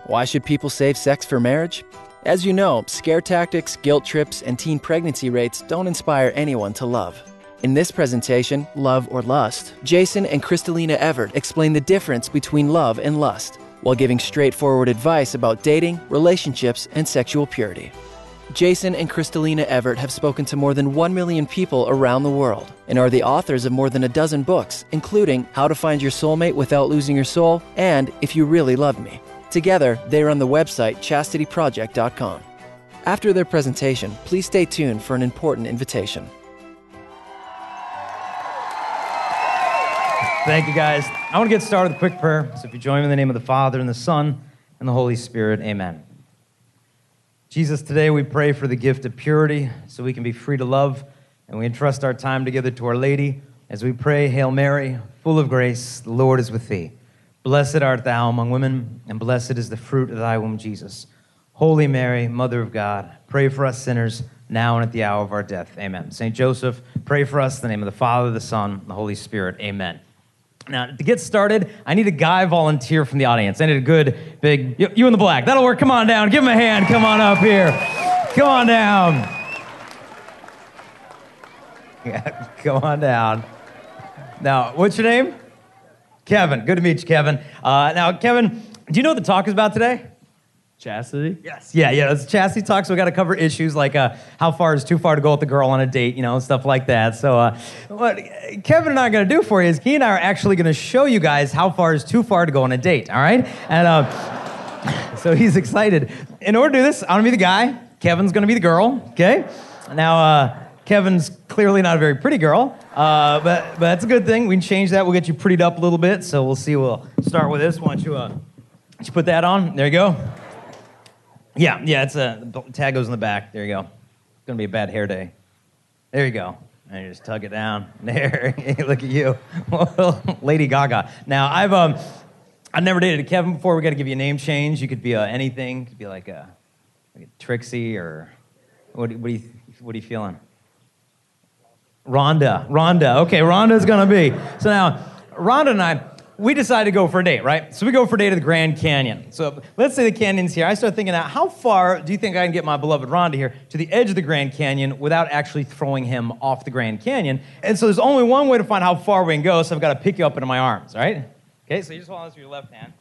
Why should people save sex for marriage? As you know, scare tactics, guilt trips, and teen pregnancy rates don't inspire anyone to love. In this presentation, Love or Lust, Jason and Kristalina Everett explain the difference between love and lust, while giving straightforward advice about dating, relationships, and sexual purity. Jason and Kristalina Everett have spoken to more than 1 million people around the world and are the authors of more than a dozen books, including How to Find Your Soulmate Without Losing Your Soul and If You Really Loved Me. Together, they run the website chastityproject.com. After their presentation, please stay tuned for an important invitation. Thank you, guys. I want to get started with a quick prayer. So if you join me in the name of the Father, and the Son, and the Holy Spirit, amen. Jesus, today we pray for the gift of purity so we can be free to love, and we entrust our time together to Our Lady as we pray, Hail Mary, full of grace, the Lord is with thee. Blessed art thou among women, and blessed is the fruit of thy womb, Jesus. Holy Mary, Mother of God, pray for us sinners, now and at the hour of our death. Amen. Saint Joseph, pray for us in the name of the Father, the Son, and the Holy Spirit. Amen. Now, to get started, I need a guy volunteer from the audience. I need a good, big, you in the black. That'll work. Come on down. Give him a hand. Come on up here. Come on down. Yeah, come on down. Now, what's your name? Kevin. Good to meet you, Kevin. Now, Kevin, do you know what the talk is about today? Chastity? Yes. Yeah, it's chastity talk, so we got to cover issues like how far is too far to go with the girl on a date, stuff like that. So what Kevin and I are going to do for you is he and I are actually going to show you guys how far is too far to go on a date, all right? And so he's excited. In order to do this, I'm going to be the guy. Kevin's going to be the girl, okay? Now, Kevin's clearly not a very pretty girl, but that's a good thing. We can change that. We'll get you prettied up a little bit, so we'll see. We'll start with this. Why don't you put that on? There you go. Yeah, it's the tag goes in the back. There you go. It's going to be a bad hair day. There you go. And you just tug it down. There. Look at you. Lady Gaga. Now, I've never dated a Kevin before. We got to give you a name change. You could be anything. You could be like a Trixie or what are you feeling? Rhonda. Okay, Rhonda's going to be. So now, Rhonda and I, we decided to go for a date, right? So we go for a date to the Grand Canyon. So let's say the canyon's here. I start thinking out, how far do you think I can get my beloved Rhonda here to the edge of the Grand Canyon without actually throwing him off the Grand Canyon? And so there's only one way to find how far we can go, so I've got to pick you up into my arms, right? Okay, so you just hold on this with your left hand.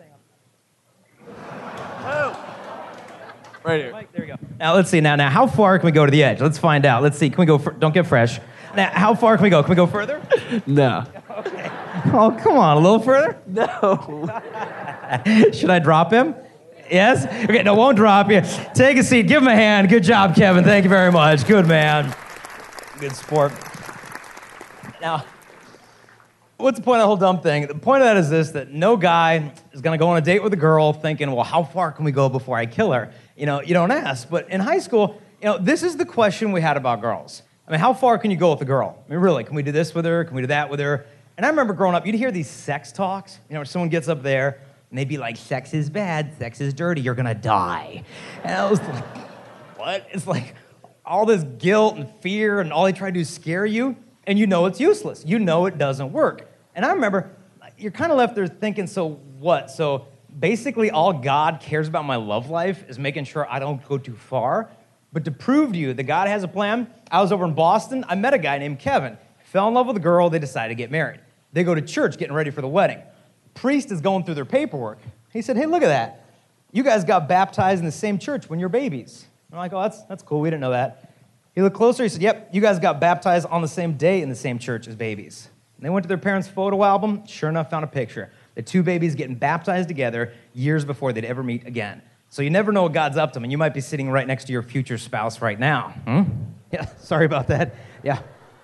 Right here. Mike, there we go. Now, let's see. Now, how far can we go to the edge? Let's find out. Let's see. Can we go? Don't get fresh. Now, how far can we go? Can we go further? No. Okay. Oh, come on. A little further? No. Should I drop him? Yes? Okay, no, won't drop you. Take a seat. Give him a hand. Good job, Kevin. Thank you very much. Good man. Good sport. Now, what's the point of the whole dumb thing? The point of that is this, that no guy is going to go on a date with a girl thinking, well, how far can we go before I kill her? You don't ask. But in high school, this is the question we had about girls. I mean, how far can you go with a girl? I mean, really, can we do this with her? Can we do that with her? And I remember growing up, you'd hear these sex talks, where someone gets up there, and they'd be like, sex is bad, sex is dirty, you're going to die. And I was like, what? It's like all this guilt and fear, and all they try to do is scare you, and you know it's useless. You know it doesn't work. And I remember, you're kind of left there thinking, so what? So basically all God cares about my love life is making sure I don't go too far. But to prove to you that God has a plan, I was over in Boston. I met a guy named Kevin. Fell in love with a girl. They decided to get married. They go to church getting ready for the wedding. Priest is going through their paperwork. He said, hey, look at that. You guys got baptized in the same church when you're babies. I'm like, oh, that's cool. We didn't know that. He looked closer. He said, yep, you guys got baptized on the same day in the same church as babies. And they went to their parents' photo album. Sure enough, found a picture. The two babies getting baptized together years before they'd ever meet again. So you never know what God's up to, and you might be sitting right next to your future spouse right now. Yeah, sorry about that. Yeah.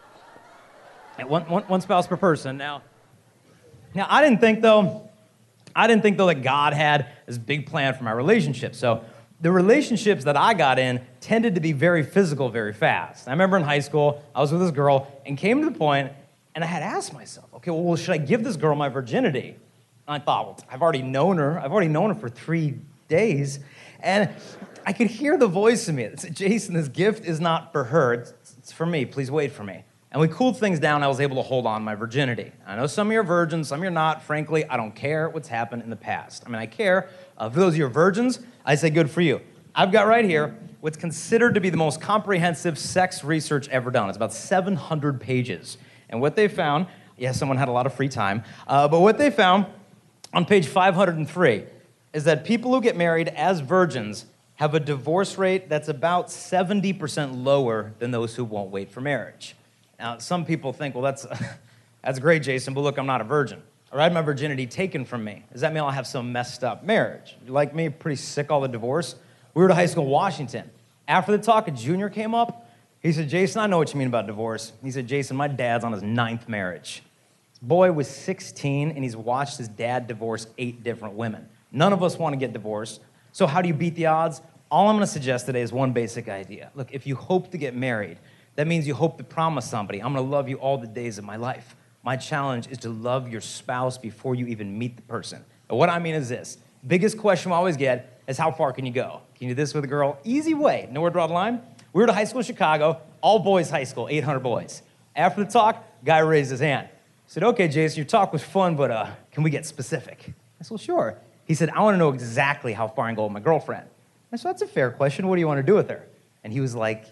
One spouse per person. Now, I didn't think though that God had this big plan for my relationship. So the relationships that I got in tended to be very physical very fast. I remember in high school, I was with this girl and came to the point, and I had asked myself, okay, well, should I give this girl my virginity? And I thought, well, I've already known her for 3 days, and I could hear the voice in me that said, Jason, this gift is not for her, it's for me, please wait for me. And we cooled things down. I was able to hold on to my virginity. I know some of you are virgins, some of you are not. Frankly, I don't care what's happened in the past. I mean, I care. For those of you who are virgins, I say good for you. I've got right here what's considered to be the most comprehensive sex research ever done. It's about 700 pages. And what they found, someone had a lot of free time, but what they found on page 503 is that people who get married as virgins have a divorce rate that's about 70% lower than those who won't wait for marriage. Now, some people think, well, that's great, Jason, but look, I'm not a virgin. Or I had my virginity taken from me. Does that mean I'll have some messed up marriage? You like me, pretty sick all the divorce? We were at high school in Washington. After the talk, a junior came up. He said, Jason, I know what you mean about divorce. He said, Jason, my dad's on his 9th marriage. This boy was 16, and he's watched his dad divorce 8 different women. None of us want to get divorced. So how do you beat the odds? All I'm going to suggest today is one basic idea. Look, if you hope to get married, that means you hope to promise somebody, I'm going to love you all the days of my life. My challenge is to love your spouse before you even meet the person. And what I mean is this. Biggest question we always get is how far can you go? Can you do this with a girl? Easy way. Know where to draw the line? We were at a high school in Chicago, all boys high school, 800 boys. After the talk, guy raised his hand. I said, okay, Jason, your talk was fun, but can we get specific? I said, well, sure. He said, I want to know exactly how far I can go with my girlfriend. I said, that's a fair question. What do you want to do with her? And he was like,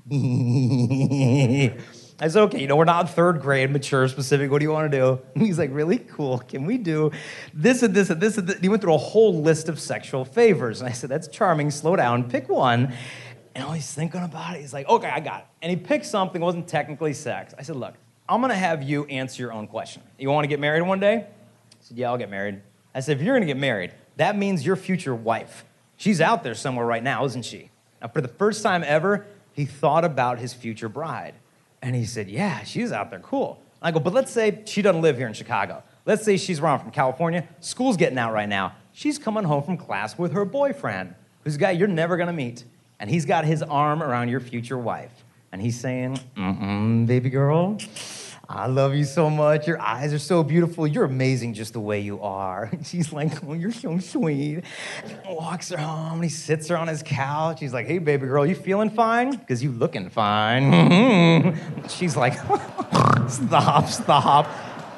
I said, okay, we're not 3rd grade, mature, specific. What do you want to do? And he's like, really? Cool. Can we do this and this and this and this? He went through a whole list of sexual favors. And I said, that's charming. Slow down. Pick one. And while he's thinking about it, he's like, okay, I got it. And he picked something that wasn't technically sex. I said, look, I'm going to have you answer your own question. You want to get married one day? He said, yeah, I'll get married. I said, if you're going to get married, that means your future wife. She's out there somewhere right now, isn't she? Now, for the first time ever, he thought about his future bride. And he said, yeah, she's out there, cool. I go, but let's say she doesn't live here in Chicago. Let's say she's around from California. School's getting out right now. She's coming home from class with her boyfriend, who's a guy you're never going to meet. And he's got his arm around your future wife. And he's saying, baby girl, I love you so much. Your eyes are so beautiful. You're amazing just the way you are. And she's like, oh, you're so sweet. He walks her home, and he sits her on his couch. He's like, hey, baby girl, you feeling fine? Because you looking fine. She's like, stop.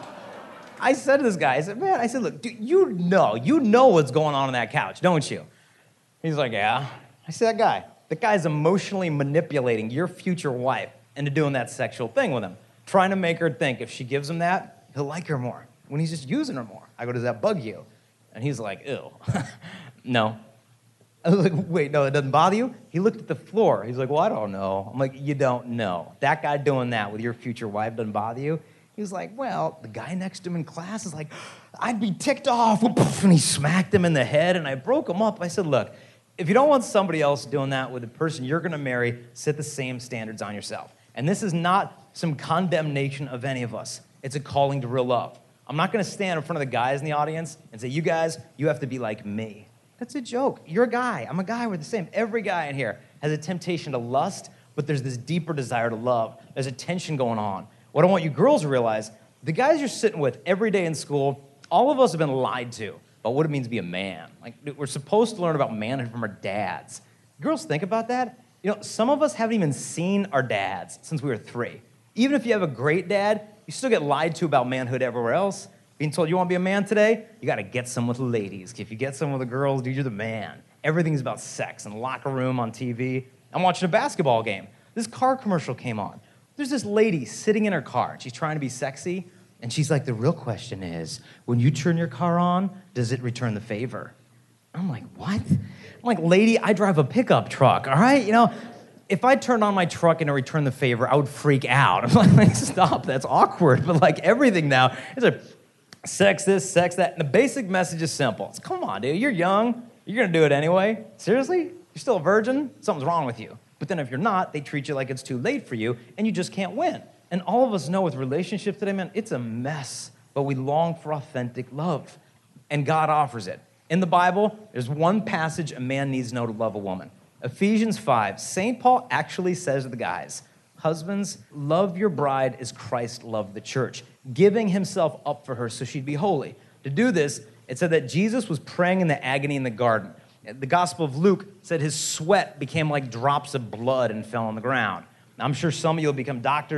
I said to this guy, I said, look, dude, you know what's going on that couch, don't you? He's like, yeah. I said, that guy's emotionally manipulating your future wife into doing that sexual thing with him. Trying to make her think if she gives him that, he'll like her more when he's just using her more. I go, does that bug you? And he's like, ew. No. I was like, wait, no, it doesn't bother you? He looked at the floor. He's like, well, I don't know. I'm like, you don't know. That guy doing that with your future wife doesn't bother you? He was like, well, the guy next to him in class is like, I'd be ticked off. And he smacked him in the head, and I broke him up. I said, look, if you don't want somebody else doing that with the person you're going to marry, set the same standards on yourself. And this is not some condemnation of any of us. It's a calling to real love. I'm not going to stand in front of the guys in the audience and say, you guys, you have to be like me. That's a joke. You're a guy. I'm a guy. We're the same. Every guy in here has a temptation to lust, but there's this deeper desire to love. There's a tension going on. What I want you girls to realize, the guys you're sitting with every day in school, all of us have been lied to about what it means to be a man. Like, we're supposed to learn about manhood from our dads. Girls, think about that. Some of us haven't even seen our dads since we were 3. Even if you have a great dad, you still get lied to about manhood everywhere else. Being told you want to be a man today, you got to get some with the ladies. If you get some with the girls, dude, you're the man. Everything's about sex and locker room on TV. I'm watching a basketball game. This car commercial came on. There's this lady sitting in her car, and she's trying to be sexy, and she's like, the real question is, when you turn your car on, does it return the favor? I'm like, what? I'm like, lady, I drive a pickup truck, all right? If I turned on my truck and it returned the favor, I would freak out. I'm like, stop, that's awkward. But like everything now, it's a sex this, sex that. And the basic message is simple. It's, come on, dude, you're young. You're going to do it anyway. Seriously? You're still a virgin? Something's wrong with you. But then if you're not, they treat you like it's too late for you, and you just can't win. And all of us know with relationships today, man, it's a mess. But we long for authentic love. And God offers it. In the Bible, there's one passage a man needs to know to love a woman. Ephesians 5, St. Paul actually says to the guys, husbands, love your bride as Christ loved the church, giving himself up for her so she'd be holy. To do this, it said that Jesus was praying in the agony in the garden. The Gospel of Luke said his sweat became like drops of blood and fell on the ground. Now, I'm sure some of you will become doctors.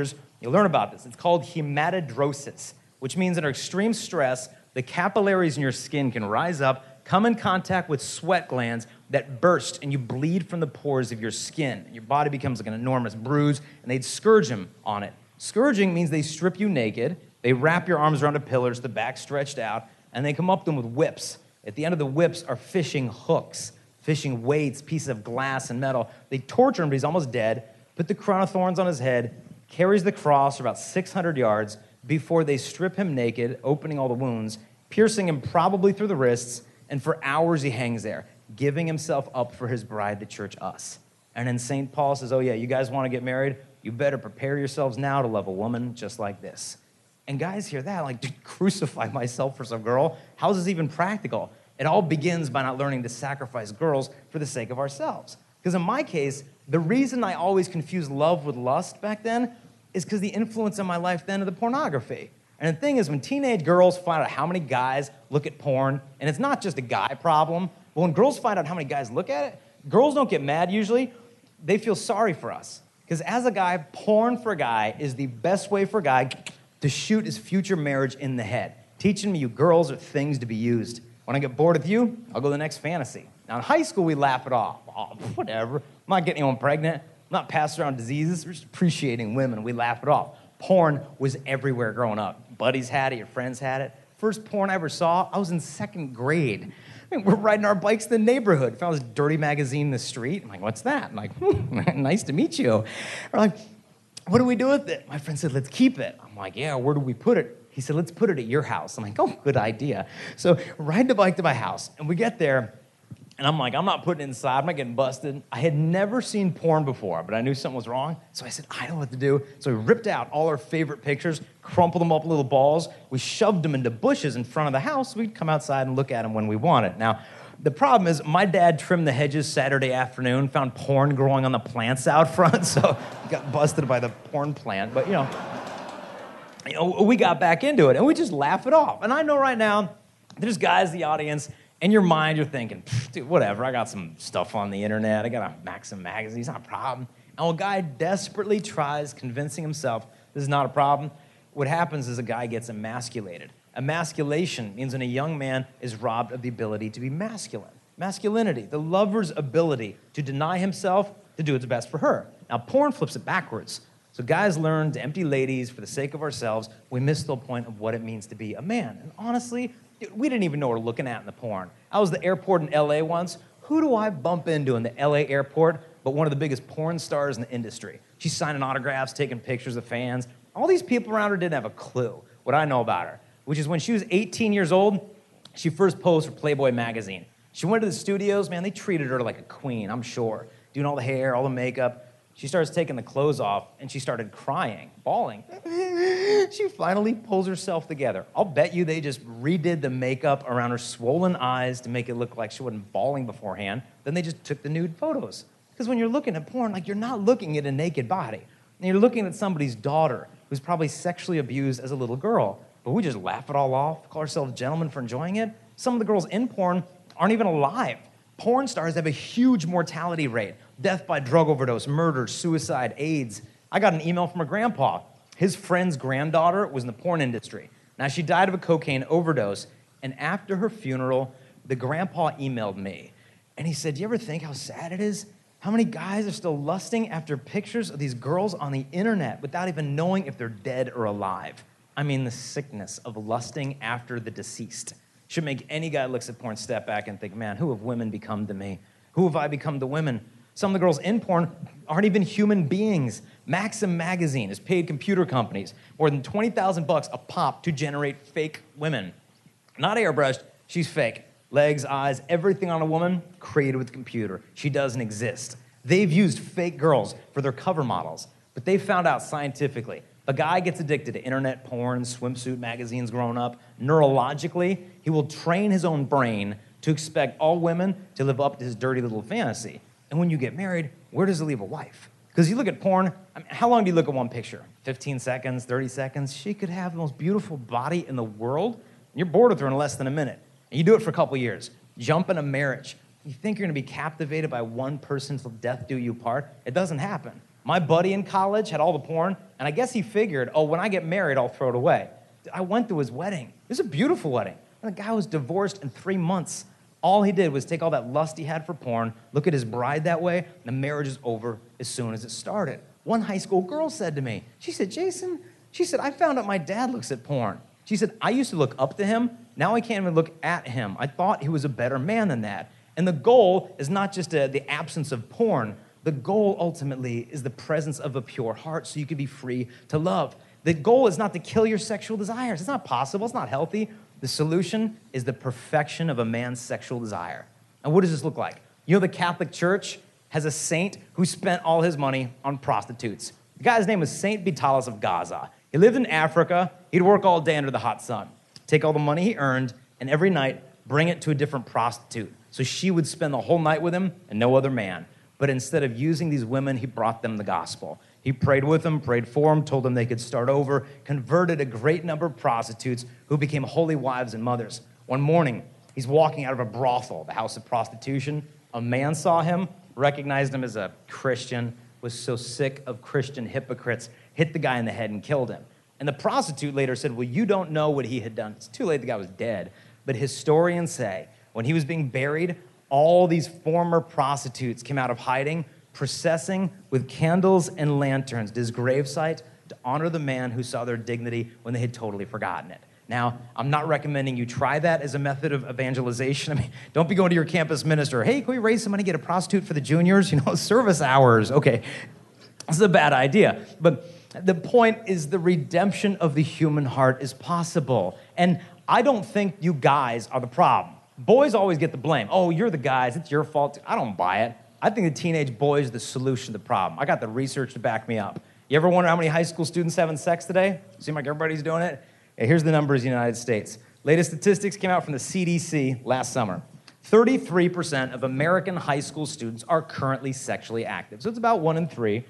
You'll learn about this. It's called hematidrosis, which means under extreme stress, the capillaries in your skin can rise up, come in contact with sweat glands that burst, and you bleed from the pores of your skin. Your body becomes like an enormous bruise, and they'd scourge him on it. Scourging means they strip you naked, they wrap your arms around a pillar, the back stretched out, and they come up to them with whips. At the end of the whips are fishing hooks, fishing weights, pieces of glass and metal. They torture him, but he's almost dead, put the crown of thorns on his head, carries the cross for about 600 yards before they strip him naked, opening all the wounds, piercing him probably through the wrists, and for hours he hangs there, giving himself up for his bride, the church, us. And then St. Paul says, oh yeah, you guys want to get married? You better prepare yourselves now to love a woman just like this. And guys hear that, like, dude, crucify myself for some girl? How is this even practical? It all begins by not learning to sacrifice girls for the sake of ourselves. Because in my case, the reason I always confused love with lust back then is because the influence in my life then of the pornography. And the thing is, when teenage girls find out how many guys look at porn, and it's not just a guy problem, but when girls find out how many guys look at it, girls don't get mad usually. They feel sorry for us. Because as a guy, porn for a guy is the best way for a guy to shoot his future marriage in the head, teaching me you girls are things to be used. When I get bored with you, I'll go to the next fantasy. Now, in high school, we laugh it off. Oh, whatever. I'm not getting anyone pregnant. I'm not passing around diseases. We're just appreciating women. We laugh it off. Porn was everywhere growing up. Buddies had it. Your friends had it. First porn I ever saw, I was in 2nd grade. I mean, we're riding our bikes in the neighborhood. Found this dirty magazine in the street. I'm like, what's that? I'm like, nice to meet you. We're like, what do we do with it? My friend said, let's keep it. I'm like, yeah, where do we put it? He said, let's put it at your house. I'm like, oh, good idea. So ride the bike to my house, and we get there, and I'm like, I'm not putting it inside. I'm not getting busted. I had never seen porn before, but I knew something was wrong. So I said, I know what to do. So we ripped out all our favorite pictures, crumpled them up in little balls. We shoved them into bushes in front of the house. We'd come outside and look at them when we wanted. Now, the problem is my dad trimmed the hedges Saturday afternoon, found porn growing on the plants out front, so got busted by the porn plant. But, you know, we got back into it, and we just laugh it off. And I know right now, there's guys in the audience, in your mind, you're thinking, dude, whatever, I got some stuff on the internet, I got a Maxim magazine, it's not a problem. And when a guy desperately tries convincing himself this is not a problem, what happens is a guy gets emasculated. Emasculation means when a young man is robbed of the ability to be masculine. Masculinity, the lover's ability to deny himself to do what's best for her. Now, porn flips it backwards. So guys learn to empty ladies for the sake of ourselves. We miss the point of what it means to be a man. And honestly, dude, we didn't even know what we're looking at in the porn. I was at the airport in LA once. Who do I bump into in the LA airport but one of the biggest porn stars in the industry? She's signing autographs, taking pictures of fans. All these people around her didn't have a clue what I know about her, which is when she was 18 years old, she first posed for Playboy magazine. She went to the studios, man, they treated her like a queen, I'm sure. Doing all the hair, all the makeup. She starts taking the clothes off, and she started crying, bawling. She finally pulls herself together. I'll bet you they just redid the makeup around her swollen eyes to make it look like she wasn't bawling beforehand. Then they just took the nude photos. Because when you're looking at porn, like, you're not looking at a naked body. And you're looking at somebody's daughter who's probably sexually abused as a little girl. But we just laugh it all off, call ourselves gentlemen for enjoying it. Some of the girls in porn aren't even alive. Porn stars have a huge mortality rate. Death by drug overdose, murder, suicide, AIDS. I got an email from her grandpa. His friend's granddaughter was in the porn industry. Now, she died of a cocaine overdose, and after her funeral, the grandpa emailed me. And he said, do you ever think how sad it is? How many guys are still lusting after pictures of these girls on the internet without even knowing if they're dead or alive? I mean, the sickness of lusting after the deceased should make any guy who looks at porn step back and think, man, who have women become to me? Who have I become to women? Some of the girls in porn aren't even human beings. Maxim magazine has paid computer companies more than $20,000 a pop to generate fake women. Not airbrushed, she's fake. Legs, eyes, everything on a woman, created with the computer. She doesn't exist. They've used fake girls for their cover models, but they found out scientifically, a guy gets addicted to internet porn, swimsuit magazines growing up, neurologically, he will train his own brain to expect all women to live up to his dirty little fantasy. And when you get married, where does it leave a wife? Because you look at porn, I mean, how long do you look at one picture? 15 seconds, 30 seconds? She could have the most beautiful body in the world, and you're bored with her in less than a minute. And you do it for a couple years. Jump in a marriage. You think you're going to be captivated by one person till death do you part? It doesn't happen. My buddy in college had all the porn, and I guess he figured, oh, when I get married, I'll throw it away. I went to his wedding. It was a beautiful wedding. And the guy was divorced in 3 months. All he did was take all that lust he had for porn, look at his bride that way, and the marriage is over as soon as it started. One high school girl said to me, she said, Jason, she said, I found out my dad looks at porn. She said, I used to look up to him. Now I can't even look at him. I thought he was a better man than that. And the goal is not just the absence of porn. The goal ultimately is the presence of a pure heart so you can be free to love. The goal is not to kill your sexual desires. It's not possible. It's not healthy. The solution is the perfection of a man's sexual desire. And what does this look like? You know, the Catholic Church has a saint who spent all his money on prostitutes. The guy's name was Saint Vitalis of Gaza. He lived in Africa. He'd work all day under the hot sun, take all the money he earned, and every night bring it to a different prostitute. So she would spend the whole night with him and no other man. But instead of using these women, he brought them the gospel. He prayed with them, prayed for them, told them they could start over, converted a great number of prostitutes who became holy wives and mothers. One morning, he's walking out of a brothel, the house of prostitution. A man saw him, recognized him as a Christian, was so sick of Christian hypocrites, hit the guy in the head and killed him. And the prostitute later said, well, you don't know what he had done. It's too late, the guy was dead. But historians say, when he was being buried, all these former prostitutes came out of hiding, processing with candles and lanterns to his gravesite to honor the man who saw their dignity when they had totally forgotten it. Now, I'm not recommending you try that as a method of evangelization. I mean, don't be going to your campus minister, hey, can we raise some money, get a prostitute for the juniors? You know, service hours. Okay, this is a bad idea. But the point is the redemption of the human heart is possible. And I don't think you guys are the problem. Boys always get the blame. Oh, you're the guys, it's your fault. I don't buy it. I think the teenage boys are the solution to the problem. I got the research to back me up. You ever wonder how many high school students having sex today? Seems like everybody's doing it. Yeah, here's the numbers in the United States. Latest statistics came out from the CDC last summer. 33% of American high school students are currently sexually active. So it's about 1 in 3.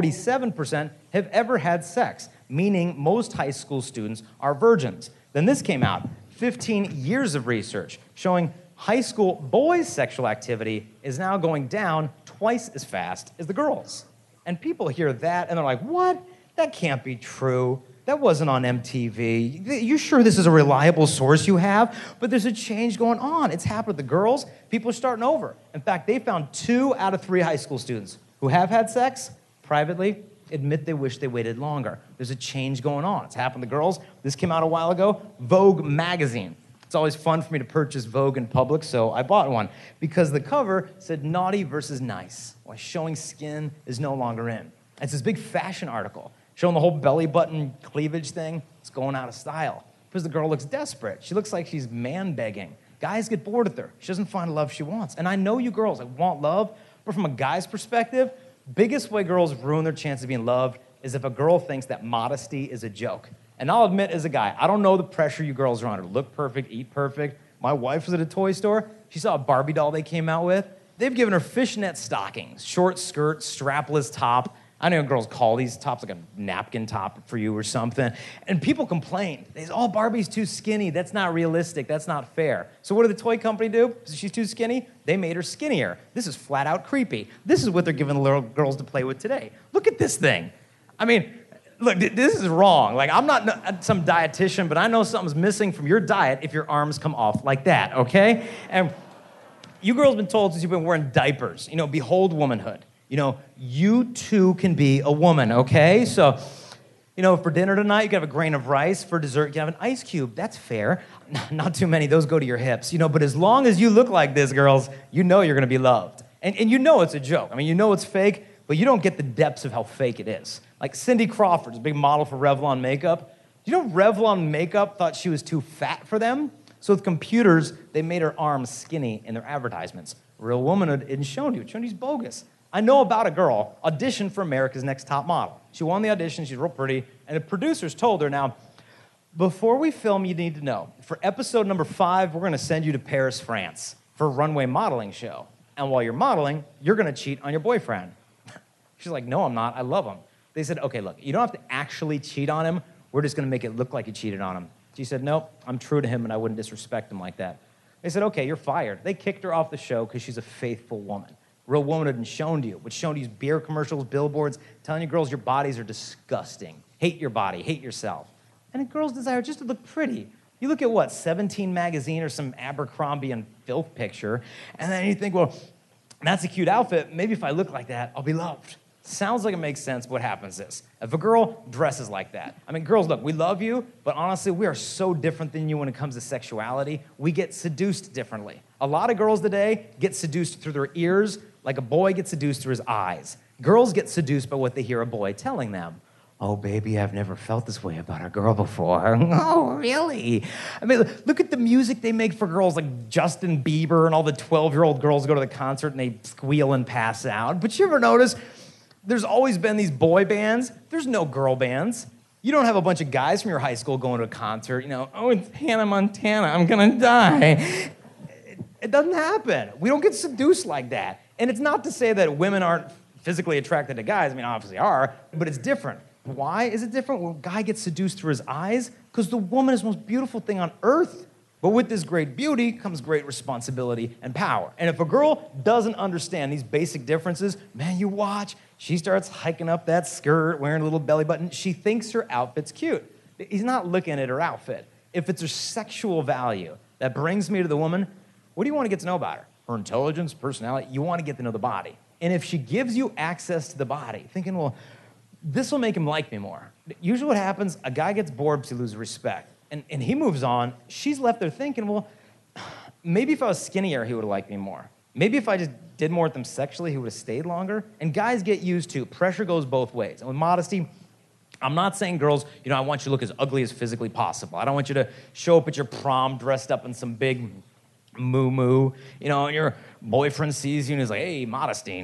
47% have ever had sex, meaning most high school students are virgins. Then this came out, 15 years of research showing high school boys' sexual activity is now going down twice as fast as the girls. And people hear that and they're like, what? That can't be true. That wasn't on MTV. You sure this is a reliable source you have? But there's a change going on. It's happened with the girls. People are starting over. In fact, they found 2 out of 3 high school students who have had sex privately admit they wish they waited longer. There's a change going on. It's happened to girls. This came out a while ago. Vogue magazine. It's always fun for me to purchase Vogue in public, so I bought one because the cover said naughty versus nice, why showing skin is no longer in. It's this big fashion article showing the whole belly button cleavage thing. It's going out of style because the girl looks desperate. She looks like she's man-begging. Guys get bored with her. She doesn't find the love she wants. And I know you girls want love, but from a guy's perspective, biggest way girls ruin their chance of being loved is if a girl thinks that modesty is a joke. And I'll admit as a guy, I don't know the pressure you girls are under. Look perfect, eat perfect. My wife was at a toy store. She saw a Barbie doll they came out with. They've given her fishnet stockings, short skirt, strapless top. I know girls call these tops like a napkin top for you or something. And people complain. They say, oh, Barbie's too skinny. That's not realistic. That's not fair. So what did the toy company do? She's too skinny? They made her skinnier. This is flat out creepy. This is what they're giving the little girls to play with today. Look at this thing. I mean, look, this is wrong. Like, I'm not some dietitian, but I know something's missing from your diet if your arms come off like that, okay? And you girls have been told since you've been wearing diapers, you know, behold womanhood. You know, you too can be a woman, okay? So, you know, for dinner tonight, you can have a grain of rice. For dessert, you can have an ice cube. That's fair. Not too many. Those go to your hips. You know, but as long as you look like this, girls, you know you're going to be loved. And you know it's a joke. I mean, you know it's fake, but you don't get the depths of how fake it is. Like Cindy Crawford's a big model for Revlon makeup. You know Revlon makeup thought she was too fat for them? So with computers, they made her arms skinny in their advertisements. Real womanhood isn't shown to you. It's shown to you is bogus. I know about a girl auditioned for America's Next Top Model. She won the audition. She's real pretty. And the producers told her, now, before we film, you need to know, for episode number 5, we're going to send you to Paris, France for a runway modeling show. And while you're modeling, you're going to cheat on your boyfriend. She's like, no, I'm not. I love him. They said, okay, look, you don't have to actually cheat on him. We're just going to make it look like you cheated on him. She said, nope, I'm true to him and I wouldn't disrespect him like that. They said, okay, you're fired. They kicked her off the show because she's a faithful woman. real womanhood and shown to you. What's shown to you is beer commercials, billboards, telling you girls your bodies are disgusting. Hate your body, hate yourself. And a girl's desire just to look pretty. You look at what, 17 magazine or some Abercrombie and filth picture, and then you think, well, that's a cute outfit. Maybe if I look like that, I'll be loved. Sounds like it makes sense, but what happens is, if a girl dresses like that, I mean, girls, look, we love you, but honestly, we are so different than you when it comes to sexuality. We get seduced differently. A lot of girls today get seduced through their ears, like a boy gets seduced through his eyes. Girls get seduced by what they hear a boy telling them. Oh, baby, I've never felt this way about a girl before. Oh, really? I mean, look at the music they make for girls like Justin Bieber, and all the 12-year-old girls go to the concert and they squeal and pass out. But you ever notice there's always been these boy bands? There's no girl bands. You don't have a bunch of guys from your high school going to a concert, oh, it's Hannah Montana, I'm gonna die. It doesn't happen. We don't get seduced like that. And it's not to say that women aren't physically attracted to guys. I mean, obviously are, but it's different. Why is it different? Well, a guy gets seduced through his eyes because the woman is the most beautiful thing on earth. But with this great beauty comes great responsibility and power. And if a girl doesn't understand these basic differences, man, you watch, she starts hiking up that skirt, wearing a little belly button. She thinks her outfit's cute. He's not looking at her outfit. If it's her sexual value that brings me to the woman, what do you want to get to know about her? Her intelligence, personality, you want to get to know the body. And if she gives you access to the body, thinking, well, this will make him like me more. Usually what happens, a guy gets bored because he loses respect. And he moves on. She's left there thinking, well, maybe if I was skinnier, he would have liked me more. Maybe if I just did more with him sexually, he would have stayed longer. And guys get used to, pressure goes both ways. And with modesty, I'm not saying girls, I want you to look as ugly as physically possible. I don't want you to show up at your prom dressed up in some big moo-moo, and your boyfriend sees you and is like, hey, Modestine,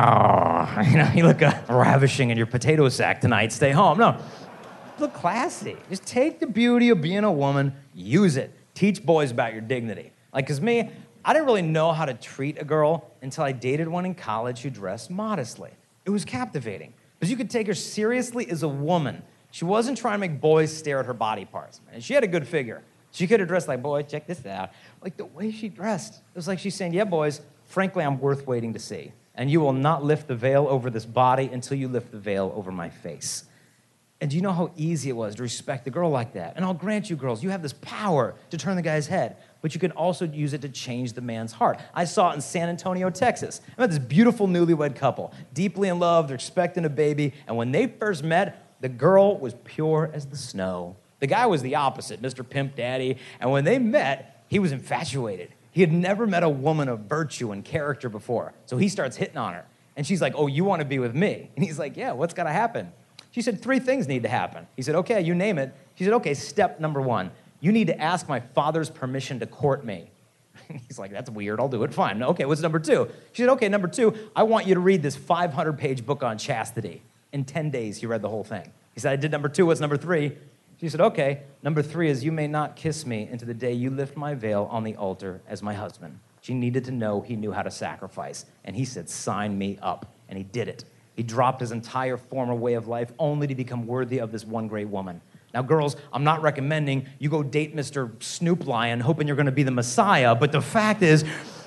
you look ravishing in your potato sack tonight, stay home. No, look classy. Just take the beauty of being a woman, use it. Teach boys about your dignity. Because me, I didn't really know how to treat a girl until I dated one in college who dressed modestly. It was captivating, because you could take her seriously as a woman. She wasn't trying to make boys stare at her body parts, and she had a good figure. She could have dressed like, boy, check this out. Like the way she dressed, it was like she's saying, yeah, boys, frankly, I'm worth waiting to see. And you will not lift the veil over this body until you lift the veil over my face. And do you know how easy it was to respect a girl like that? And I'll grant you, girls, you have this power to turn the guy's head, but you can also use it to change the man's heart. I saw it in San Antonio, Texas. I met this beautiful newlywed couple, deeply in love, they're expecting a baby, and when they first met, the girl was pure as the snow. The guy was the opposite, Mr. Pimp Daddy, and when they met, he was infatuated. He had never met a woman of virtue and character before, so he starts hitting on her. And she's like, oh, you want to be with me? And he's like, yeah, what's got to happen? She said, 3 things need to happen. He said, okay, you name it. She said, okay, step number 1, you need to ask my father's permission to court me. He's like, that's weird, I'll do it, fine. Okay, what's number 2? She said, okay, number 2, I want you to read this 500-page book on chastity. In 10 days, he read the whole thing. He said, I did number 2, what's number 3? She said, okay, number 3 is you may not kiss me into the day you lift my veil on the altar as my husband. She needed to know he knew how to sacrifice. And he said, sign me up. And he did it. He dropped his entire former way of life only to become worthy of this one great woman. Now, girls, I'm not recommending you go date Mr. Snoop Lion hoping you're going to be the Messiah, but the fact is,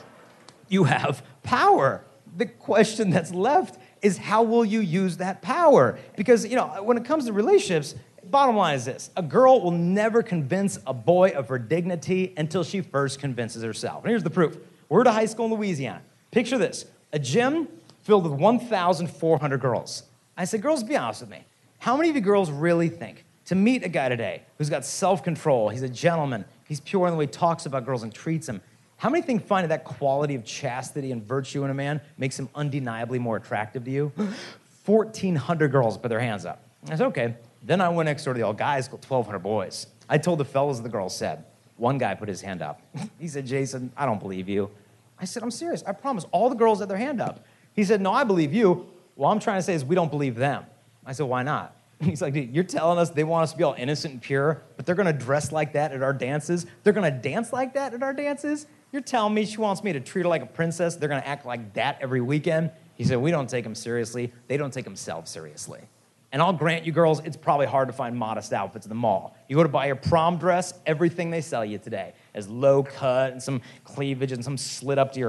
you have power. The question that's left is how will you use that power? Because, when it comes to relationships, bottom line is this. A girl will never convince a boy of her dignity until she first convinces herself. And here's the proof. We're at a high school in Louisiana. Picture this. A gym filled with 1,400 girls. I said, girls, be honest with me. How many of you girls really think to meet a guy today who's got self-control, he's a gentleman, he's pure in the way he talks about girls and treats them, how many think finding that quality of chastity and virtue in a man makes him undeniably more attractive to you? 1,400 girls put their hands up. I said, okay. Then I went next door to the all guys, 1,200 boys. I told the fellas the girls said. One guy put his hand up. He said, Jason, I don't believe you. I said, I'm serious. I promise. All the girls had their hand up. He said, no, I believe you. What I'm trying to say is we don't believe them. I said, why not? He's like, dude, you're telling us they want us to be all innocent and pure, but they're going to dress like that at our dances? They're going to dance like that at our dances? You're telling me she wants me to treat her like a princess? They're going to act like that every weekend? He said, we don't take them seriously. They don't take themselves seriously. And I'll grant you, girls, it's probably hard to find modest outfits in the mall. You go to buy your prom dress, everything they sell you today is low cut and some cleavage and some slit up to your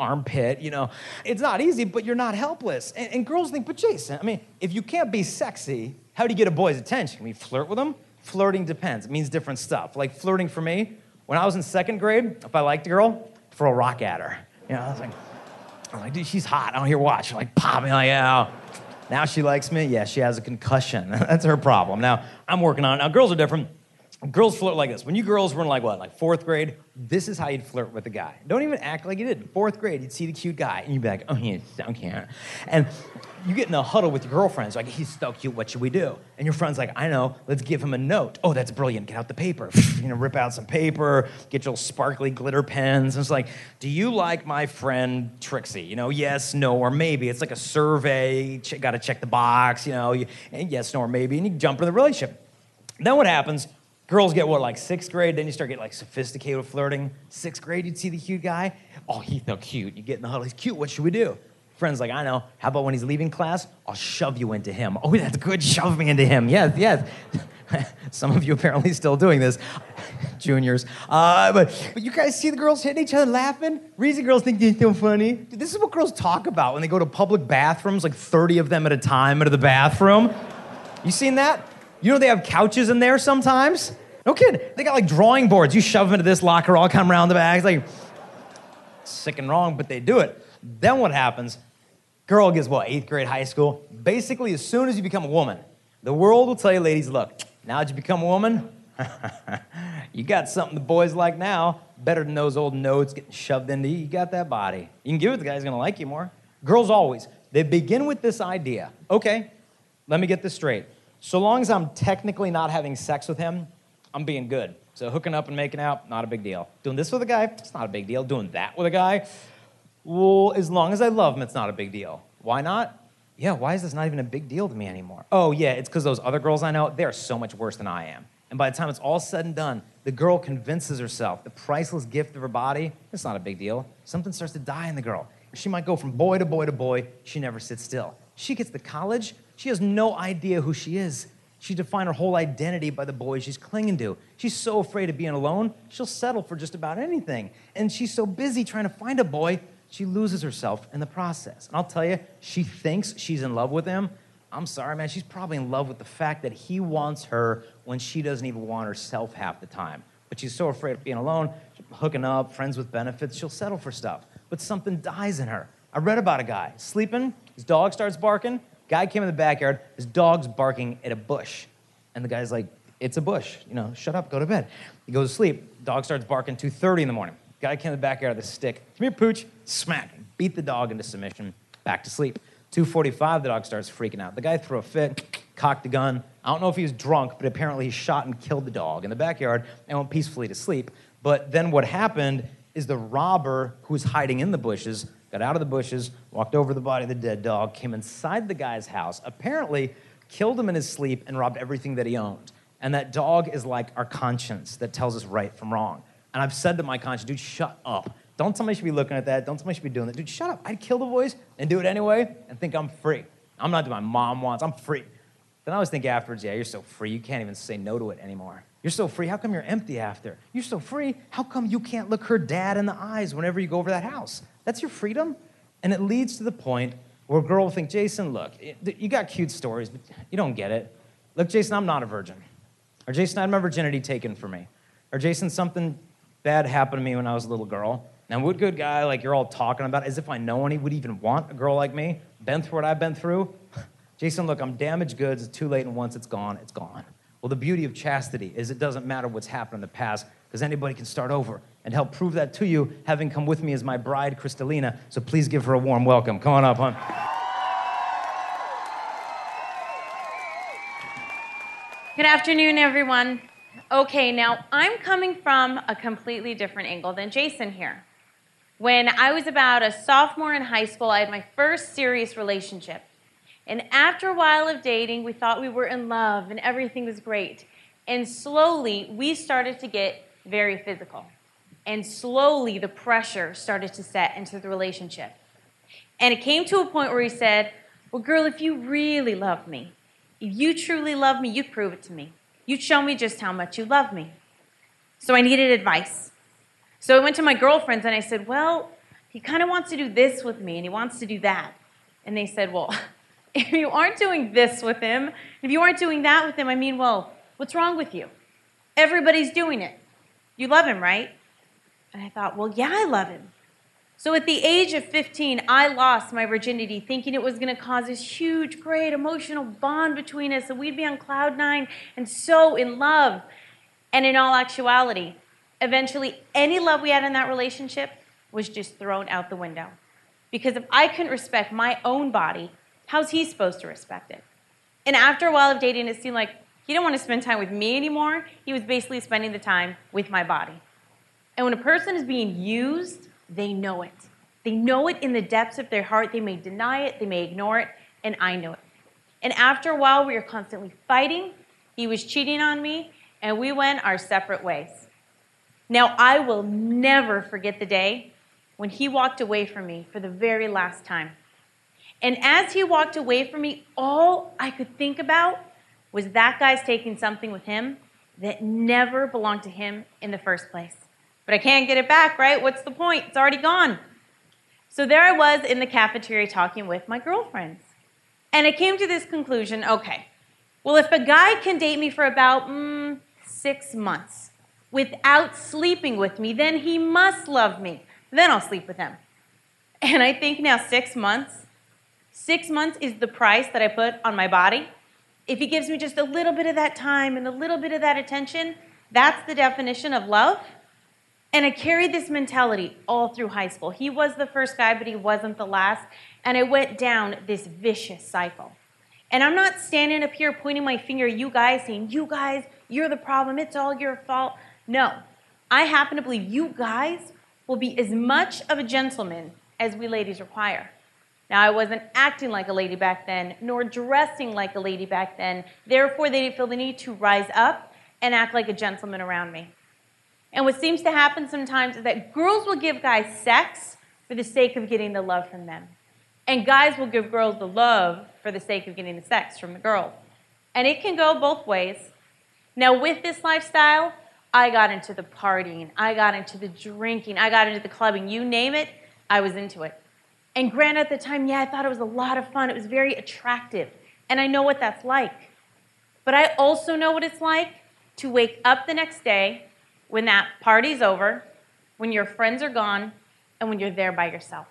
armpit, It's not easy, but you're not helpless. And girls think, but Jason, if you can't be sexy, how do you get a boy's attention? Can we flirt with him? Flirting depends. It means different stuff. Like flirting for me, when I was in 2nd grade, if I liked a girl, throw a rock at her. I was like, dude, she's hot. I don't hear watch. I'm like, pop me, like, yeah. Now she likes me. Yeah, she has a concussion. That's her problem. Now, I'm working on it. Now, girls are different. Girls flirt like this. When you girls were in like 4th grade, this is how you'd flirt with a guy. Don't even act like you did. In 4th grade, you'd see the cute guy, and you'd be like, oh, he's so cute. And you get in a huddle with your girlfriends, like, he's so cute, what should we do? And your friend's like, I know, let's give him a note. Oh, that's brilliant, get out the paper. Rip out some paper, get your sparkly glitter pens. And it's like, do you like my friend Trixie? Yes, no, or maybe. It's like a survey, gotta check the box, and yes, no, or maybe, and you jump into the relationship. Then what happens? Girls get 6th grade, then you start getting sophisticated with flirting. 6th grade, you'd see the cute guy. Oh, he's so cute. You get in the huddle, he's cute, what should we do? Friend's like, I know, how about when he's leaving class, I'll shove you into him. Oh, that's good, shove me into him. Yes. Some of you apparently still doing this, juniors. But you guys see the girls hitting each other laughing? Reason girls think they're so funny. Dude, this is what girls talk about when they go to public bathrooms, 30 of them at a time into the bathroom. You seen that? They have couches in there sometimes? No kid. They got drawing boards. You shove them into this locker, all come around the back. It's sick and wrong, but they do it. Then what happens? Girl gets 8th grade, high school. Basically, as soon as you become a woman, the world will tell you, ladies, look, now that you become a woman, you got something the boys like now, better than those old notes getting shoved into you. You got that body. You can give it to the guy who's going to like you more. Girls always, they begin with this idea. Okay, let me get this straight. So long as I'm technically not having sex with him, I'm being good. So hooking up and making out, not a big deal. Doing this with a guy, it's not a big deal. Doing that with a guy, well, as long as I love him, it's not a big deal. Why not? Yeah, why is this not even a big deal to me anymore? Oh, yeah, it's because those other girls I know, they're so much worse than I am. And by the time it's all said and done, the girl convinces herself the priceless gift of her body, it's not a big deal. Something starts to die in the girl. She might go from boy to boy to boy. She never sits still. She gets to college. She has no idea who she is. She defined her whole identity by the boys she's clinging to. She's so afraid of being alone, she'll settle for just about anything. And she's so busy trying to find a boy, she loses herself in the process. And I'll tell you, she thinks she's in love with him. I'm sorry, man, she's probably in love with the fact that he wants her when she doesn't even want herself half the time. But she's so afraid of being alone, hooking up, friends with benefits, she'll settle for stuff. But something dies in her. I read about a guy sleeping, his dog starts barking, guy came in the backyard, his dog's barking at a bush. And the guy's like, it's a bush, shut up, go to bed. He goes to sleep, dog starts barking 2:30 in the morning. Guy came in the backyard with a stick, come here, Pooch, smack, beat the dog into submission, back to sleep. 2:45, the dog starts freaking out. The guy threw a fit, cocked the gun. I don't know if he was drunk, but apparently he shot and killed the dog in the backyard and went peacefully to sleep. But then what happened is the robber who was hiding in the bushes got out of the bushes, walked over the body of the dead dog, came inside the guy's house, apparently killed him in his sleep and robbed everything that he owned. And that dog is like our conscience that tells us right from wrong. And I've said to my conscience, dude, shut up. Don't somebody should be looking at that. Don't somebody should be doing that. Dude, shut up. I'd kill the boys and do it anyway and think I'm free. I'm not doing what my mom wants. I'm free. Then I always think afterwards, yeah, you're so free. You can't even say no to it anymore. You're so free. How come you're empty after? You're so free. How come you can't look her dad in the eyes whenever you go over that house? That's your freedom. And it leads to the point where a girl will think, Jason, look, you got cute stories, but you don't get it. Look, Jason, I'm not a virgin. Or Jason, I had my virginity taken from me. Or Jason, something bad happened to me when I was a little girl. Now, what good guy, like you're all talking about, as if I know any, would even want a girl like me? Been through what I've been through? Jason, look, I'm damaged goods. It's too late, and once it's gone, it's gone. Well, the beauty of chastity is it doesn't matter what's happened in the past, because anybody can start over and help prove that to you, having come with me as my bride, Kristalina. So please give her a warm welcome. Come on up, hon. Good afternoon, everyone. Okay, now I'm coming from a completely different angle than Jason here. When I was about a sophomore in high school, I had my first serious relationship. And after a while of dating, we thought we were in love and everything was great. And slowly, we started to get very physical. And slowly, the pressure started to set into the relationship. And it came to a point where he said, well, girl, if you really love me, if you truly love me, you'd prove it to me. You'd show me just how much you love me. So I needed advice. So I went to my girlfriends and I said, well, he kind of wants to do this with me, and he wants to do that. And they said, well, if you aren't doing this with him, if you aren't doing that with him, I mean, well, what's wrong with you? Everybody's doing it. You love him, right? And I thought, well, yeah, I love him. So at the age of 15, I lost my virginity thinking it was going to cause this huge, great emotional bond between us, and we'd be on cloud nine and so in love. And in all actuality, eventually any love we had in that relationship was just thrown out the window. Because if I couldn't respect my own body, how's he supposed to respect it? And after a while of dating, it seemed like he didn't want to spend time with me anymore. He was basically spending the time with my body. And when a person is being used, they know it. They know it in the depths of their heart. They may deny it, they may ignore it, and I know it. And after a while, we were constantly fighting. He was cheating on me, and we went our separate ways. Now, I will never forget the day when he walked away from me for the very last time. And as he walked away from me, all I could think about was that guy's taking something with him that never belonged to him in the first place. But I can't get it back, right? What's the point? It's already gone. So there I was in the cafeteria talking with my girlfriends. And I came to this conclusion, okay, well, if a guy can date me for about 6 months without sleeping with me, then he must love me. Then I'll sleep with him. And I think now 6 months is the price that I put on my body. If he gives me just a little bit of that time and a little bit of that attention, that's the definition of love. And I carried this mentality all through high school. He was the first guy, but he wasn't the last. And I went down this vicious cycle. And I'm not standing up here pointing my finger at you guys, saying, you guys, you're the problem, it's all your fault. No. I happen to believe you guys will be as much of a gentleman as we ladies require. Now, I wasn't acting like a lady back then, nor dressing like a lady back then. Therefore, they didn't feel the need to rise up and act like a gentleman around me. And what seems to happen sometimes is that girls will give guys sex for the sake of getting the love from them. And guys will give girls the love for the sake of getting the sex from the girls. And it can go both ways. Now, with this lifestyle, I got into the partying, I got into the drinking, I got into the clubbing. You name it, I was into it. And granted, at the time, yeah, I thought it was a lot of fun. It was very attractive. And I know what that's like. But I also know what it's like to wake up the next day when that party's over, when your friends are gone, and when you're there by yourself.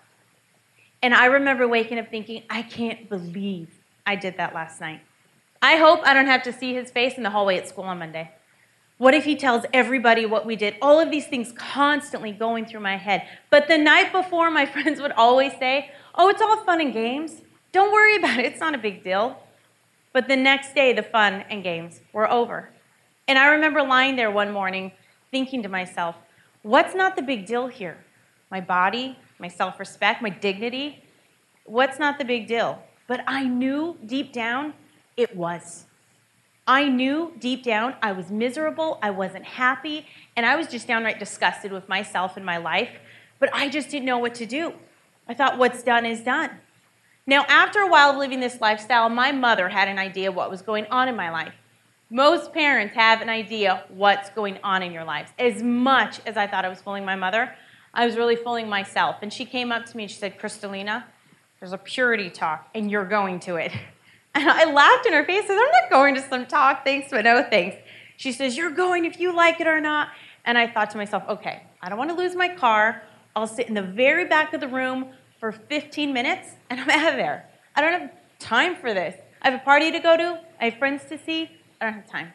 And I remember waking up thinking, I can't believe I did that last night. I hope I don't have to see his face in the hallway at school on Monday. What if he tells everybody what we did? All of these things constantly going through my head. But the night before, my friends would always say, oh, it's all fun and games. Don't worry about it. It's not a big deal. But the next day, the fun and games were over. And I remember lying there one morning thinking to myself, what's not the big deal here? My body, my self-respect, my dignity? What's not the big deal? But I knew deep down it was. I knew deep down I was miserable, I wasn't happy, and I was just downright disgusted with myself and my life, but I just didn't know what to do. I thought what's done is done. Now, after a while of living this lifestyle, my mother had an idea what was going on in my life. Most parents have an idea what's going on in your lives. As much as I thought I was fooling my mother, I was really fooling myself. And she came up to me and she said, Kristalina, there's a purity talk, and you're going to it. And I laughed in her face. I said, I'm not going to some talk, thanks, but no thanks. She says, you're going if you like it or not. And I thought to myself, okay, I don't want to lose my car. I'll sit in the very back of the room for 15 minutes, and I'm out of there. I don't have time for this. I have a party to go to. I have friends to see. I don't have time.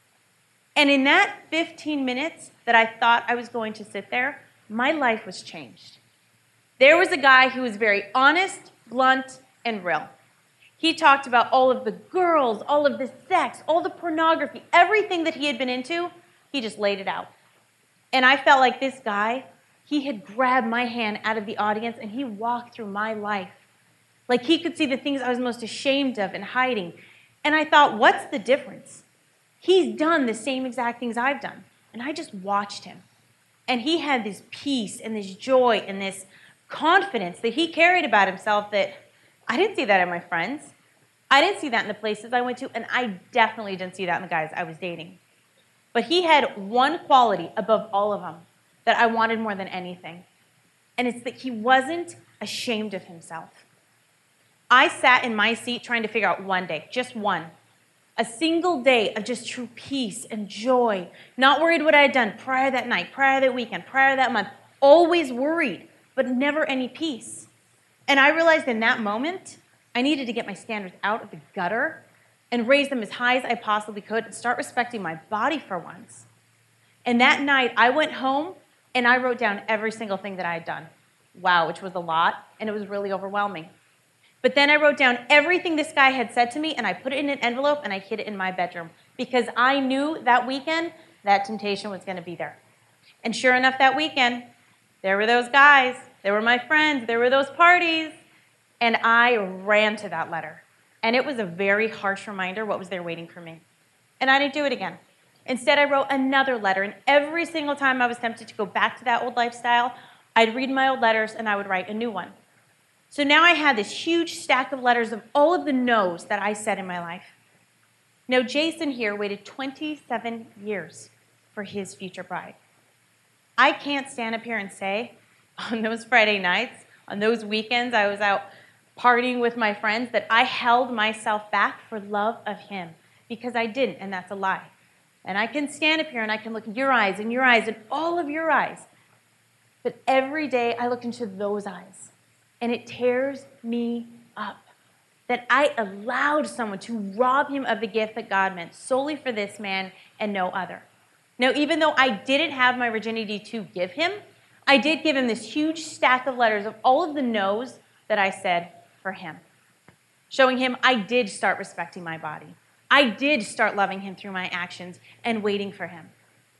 And in that 15 minutes that I thought I was going to sit there, my life was changed. There was a guy who was very honest, blunt, and real. He talked about all of the girls, all of the sex, all the pornography, everything that he had been into, he just laid it out. And I felt like this guy, he had grabbed my hand out of the audience and he walked through my life. Like he could see the things I was most ashamed of and hiding. And I thought, what's the difference? He's done the same exact things I've done. And I just watched him. And he had this peace and this joy and this confidence that he carried about himself that I didn't see that in my friends. I didn't see that in the places I went to. And I definitely didn't see that in the guys I was dating. But he had one quality above all of them that I wanted more than anything. and it's that he wasn't ashamed of himself. I sat in my seat trying to figure out one day, just one, a single day of just true peace and joy, not worried what I had done prior that night, prior that weekend, prior that month, always worried, but never any peace. And I realized in that moment, I needed to get my standards out of the gutter and raise them as high as I possibly could and start respecting my body for once. And that night, I went home and I wrote down every single thing that I had done. Wow, which was a lot, and it was really overwhelming. But then I wrote down everything this guy had said to me, and I put it in an envelope, and I hid it in my bedroom because I knew that weekend that temptation was going to be there. And sure enough, that weekend, there were those guys, there were my friends, there were those parties, and I ran to that letter. And it was a very harsh reminder what was there waiting for me. And I didn't do it again. Instead, I wrote another letter, and every single time I was tempted to go back to that old lifestyle, I'd read my old letters, and I would write a new one. So now I had this huge stack of letters of all of the no's that I said in my life. Now, Jason here waited 27 years for his future bride. I can't stand up here and say, on those Friday nights, on those weekends I was out partying with my friends, that I held myself back for love of him, because I didn't, and that's a lie. And I can stand up here and I can look in your eyes and all of your eyes. But every day I look into those eyes. And it tears me up that I allowed someone to rob him of the gift that God meant solely for this man and no other. Now, even though I didn't have my virginity to give him, I did give him this huge stack of letters of all of the no's that I said for him, showing him I did start respecting my body. I did start loving him through my actions and waiting for him.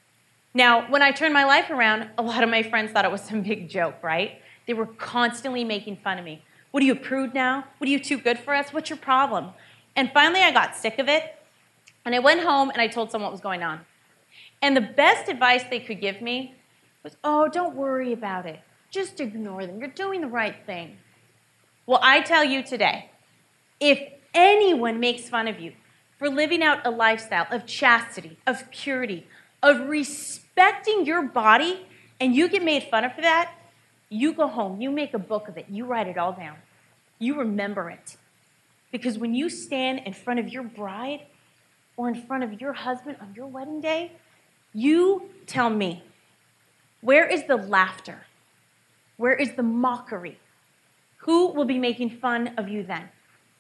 Now, when I turned my life around, a lot of my friends thought it was some big joke, right? They were constantly making fun of me. What, are you a prude now? What, are you too good for us? What's your problem? And finally, I got sick of it, and I went home and I told someone what was going on. And the best advice they could give me was, oh, don't worry about it. Just ignore them. You're doing the right thing. Well, I tell you today, if anyone makes fun of you for living out a lifestyle of chastity, of purity, of respecting your body, and you get made fun of for that, you go home, you make a book of it, you write it all down. You remember it. Because when you stand in front of your bride or in front of your husband on your wedding day, you tell me, where is the laughter? Where is the mockery? Who will be making fun of you then?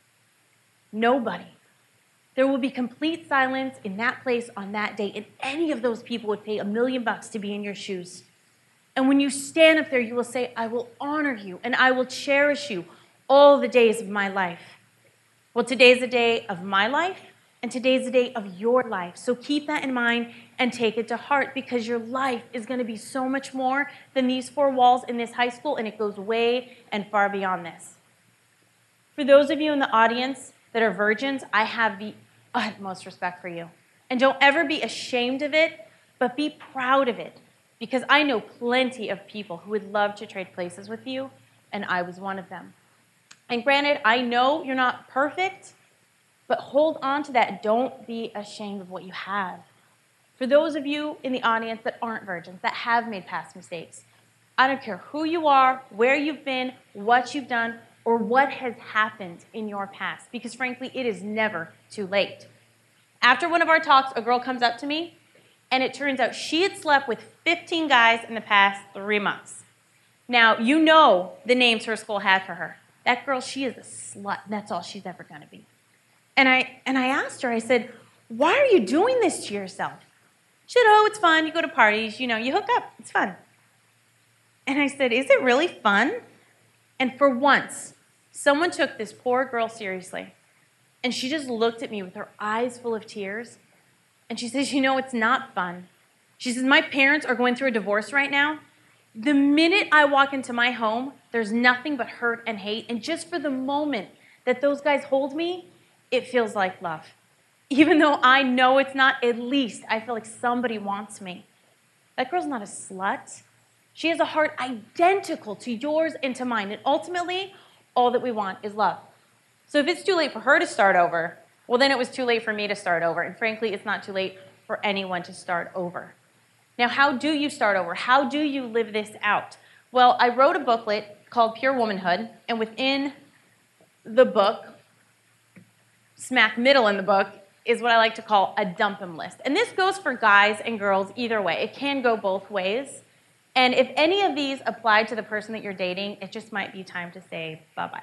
Nobody. There will be complete silence in that place on that day, and any of those people would pay $1 million to be in your shoes. And when you stand up there, you will say, I will honor you and I will cherish you all the days of my life. Well, today's the day of my life, and today's the day of your life. So keep that in mind and take it to heart, because your life is going to be so much more than these 4 walls in this high school, and it goes way and far beyond this. For those of you in the audience that are virgins, I have the utmost respect for you. And don't ever be ashamed of it, but be proud of it. Because I know plenty of people who would love to trade places with you, and I was one of them. And granted, I know you're not perfect, but hold on to that. Don't be ashamed of what you have. For those of you in the audience that aren't virgins, that have made past mistakes, I don't care who you are, where you've been, what you've done, or what has happened in your past, because frankly, it is never too late. After one of our talks, a girl comes up to me, and it turns out she had slept with 15 guys in the past 3 months. Now, you know the names her school had for her. That girl, she is a slut. That's all she's ever going to be. And I asked her, I said, why are you doing this to yourself? She said, oh, it's fun. You go to parties, you hook up. It's fun. And I said, is it really fun? And for once, someone took this poor girl seriously. And she just looked at me with her eyes full of tears. And she says, it's not fun. She says, my parents are going through a divorce right now. The minute I walk into my home, there's nothing but hurt and hate. And just for the moment that those guys hold me, it feels like love. Even though I know it's not, at least I feel like somebody wants me. That girl's not a slut. She has a heart identical to yours and to mine. And ultimately, all that we want is love. So if it's too late for her to start over, well, then it was too late for me to start over. And frankly, it's not too late for anyone to start over. Now, how do you start over? How do you live this out? Well, I wrote a booklet called Pure Womanhood, and within the book, smack middle in the book, is what I like to call a dump 'em list. And this goes for guys and girls either way. It can go both ways. And if any of these apply to the person that you're dating, it just might be time to say bye-bye.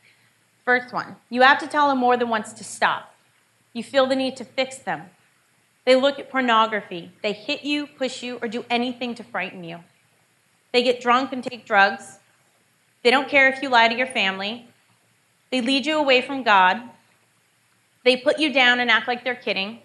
First one, you have to tell them more than once to stop. You feel the need to fix them. They look at pornography. They hit you, push you, or do anything to frighten you. They get drunk and take drugs. They don't care if you lie to your family. They lead you away from God. They put you down and act like they're kidding.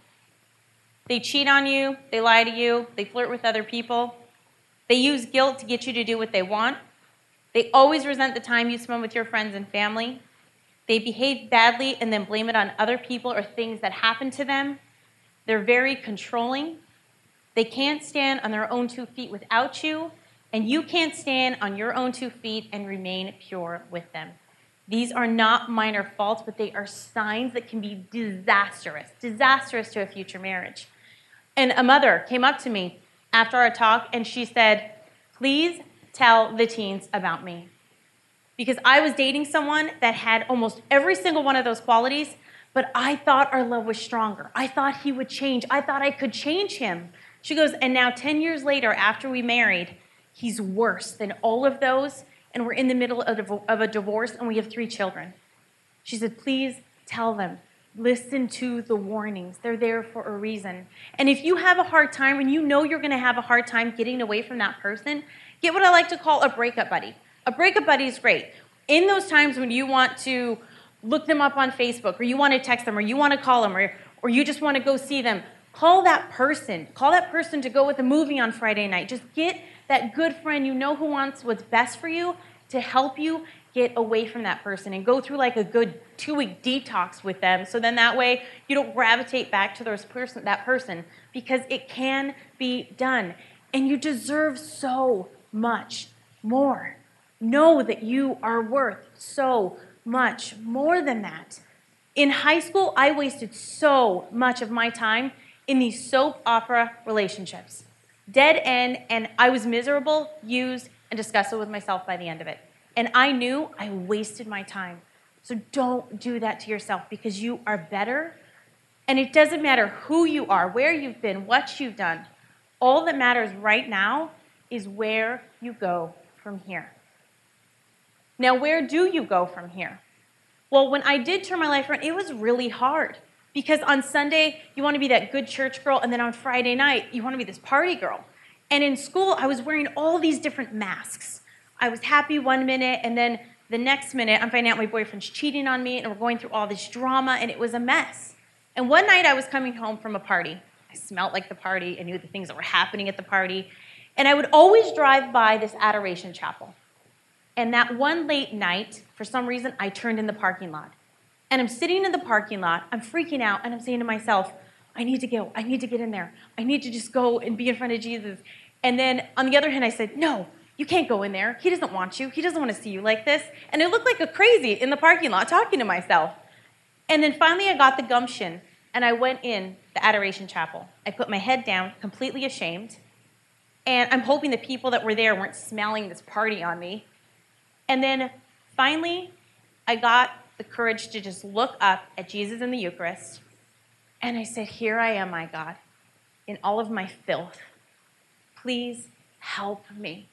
They cheat on you. They lie to you. They flirt with other people. They use guilt to get you to do what they want. They always resent the time you spend with your friends and family. They behave badly and then blame it on other people or things that happen to them. They're very controlling. They can't stand on their own 2 feet without you, and you can't stand on your own 2 feet and remain pure with them. These are not minor faults, but they are signs that can be disastrous to a future marriage. And a mother came up to me after our talk, and she said, please tell the teens about me. Because I was dating someone that had almost every single one of those qualities, but I thought our love was stronger. I thought he would change. I thought I could change him. She goes, and now 10 years later, after we married, he's worse than all of those, and we're in the middle of a divorce, and we have 3 children. She said, please tell them. Listen to the warnings. They're there for a reason. And if you have a hard time, and you know you're going to have a hard time getting away from that person, get what I like to call a breakup buddy. A breakup buddy is great. In those times when you want to look them up on Facebook, or you want to text them, or you want to call them, or you just want to go see them, call that person. Call that person to go with a movie on Friday night. Just get that good friend you know who wants what's best for you to help you get away from that person and go through like a good 2-week detox with them, so then that way you don't gravitate back to that person, because it can be done. And you deserve so much more. Know that you are worth so much more than that. In high school, I wasted so much of my time in these soap opera relationships. Dead end, and I was miserable, used, and disgusted with myself by the end of it. And I knew I wasted my time. So don't do that to yourself, because you are better. And it doesn't matter who you are, where you've been, what you've done. All that matters right now is where you go from here. Now, where do you go from here? Well, when I did turn my life around, it was really hard. Because on Sunday, you want to be that good church girl, and then on Friday night, you want to be this party girl. And in school, I was wearing all these different masks. I was happy one minute, and then the next minute, I'm finding out my boyfriend's cheating on me, and we're going through all this drama, and it was a mess. And one night, I was coming home from a party. I smelled like the party. I knew the things that were happening at the party. And I would always drive by this Adoration Chapel. And that one late night, for some reason, I turned in the parking lot. And I'm sitting in the parking lot, I'm freaking out, and I'm saying to myself, I need to go, I need to get in there. I need to just go and be in front of Jesus. And then on the other hand, I said, no, you can't go in there. He doesn't want you. He doesn't want to see you like this. And I looked like a crazy in the parking lot talking to myself. And then finally I got the gumption, and I went in the Adoration Chapel. I put my head down, completely ashamed. And I'm hoping the people that were there weren't smelling this party on me. And then finally, I got the courage to just look up at Jesus in the Eucharist. And I said, here I am, my God, in all of my filth. Please help me.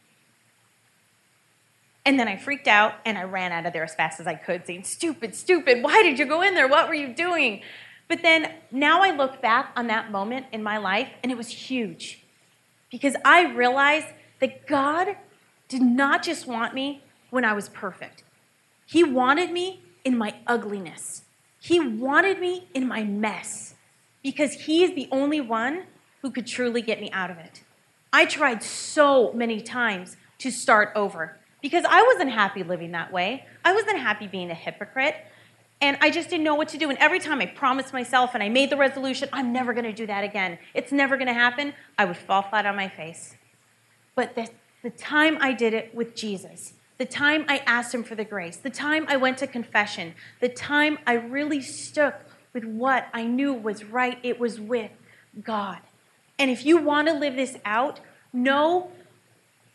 And then I freaked out, and I ran out of there as fast as I could, saying, stupid, stupid, why did you go in there? What were you doing? But then now I look back on that moment in my life, and it was huge. Because I realized that God did not just want me when I was perfect. He wanted me in my ugliness. He wanted me in my mess, because he is the only one who could truly get me out of it. I tried so many times to start over, because I wasn't happy living that way. I wasn't happy being a hypocrite, and I just didn't know what to do. And every time I promised myself and I made the resolution, I'm never going to do that again, it's never going to happen, I would fall flat on my face. But the time I did it with Jesus, the time I asked him for the grace, the time I went to confession, the time I really stuck with what I knew was right, it was with God. And if you want to live this out, know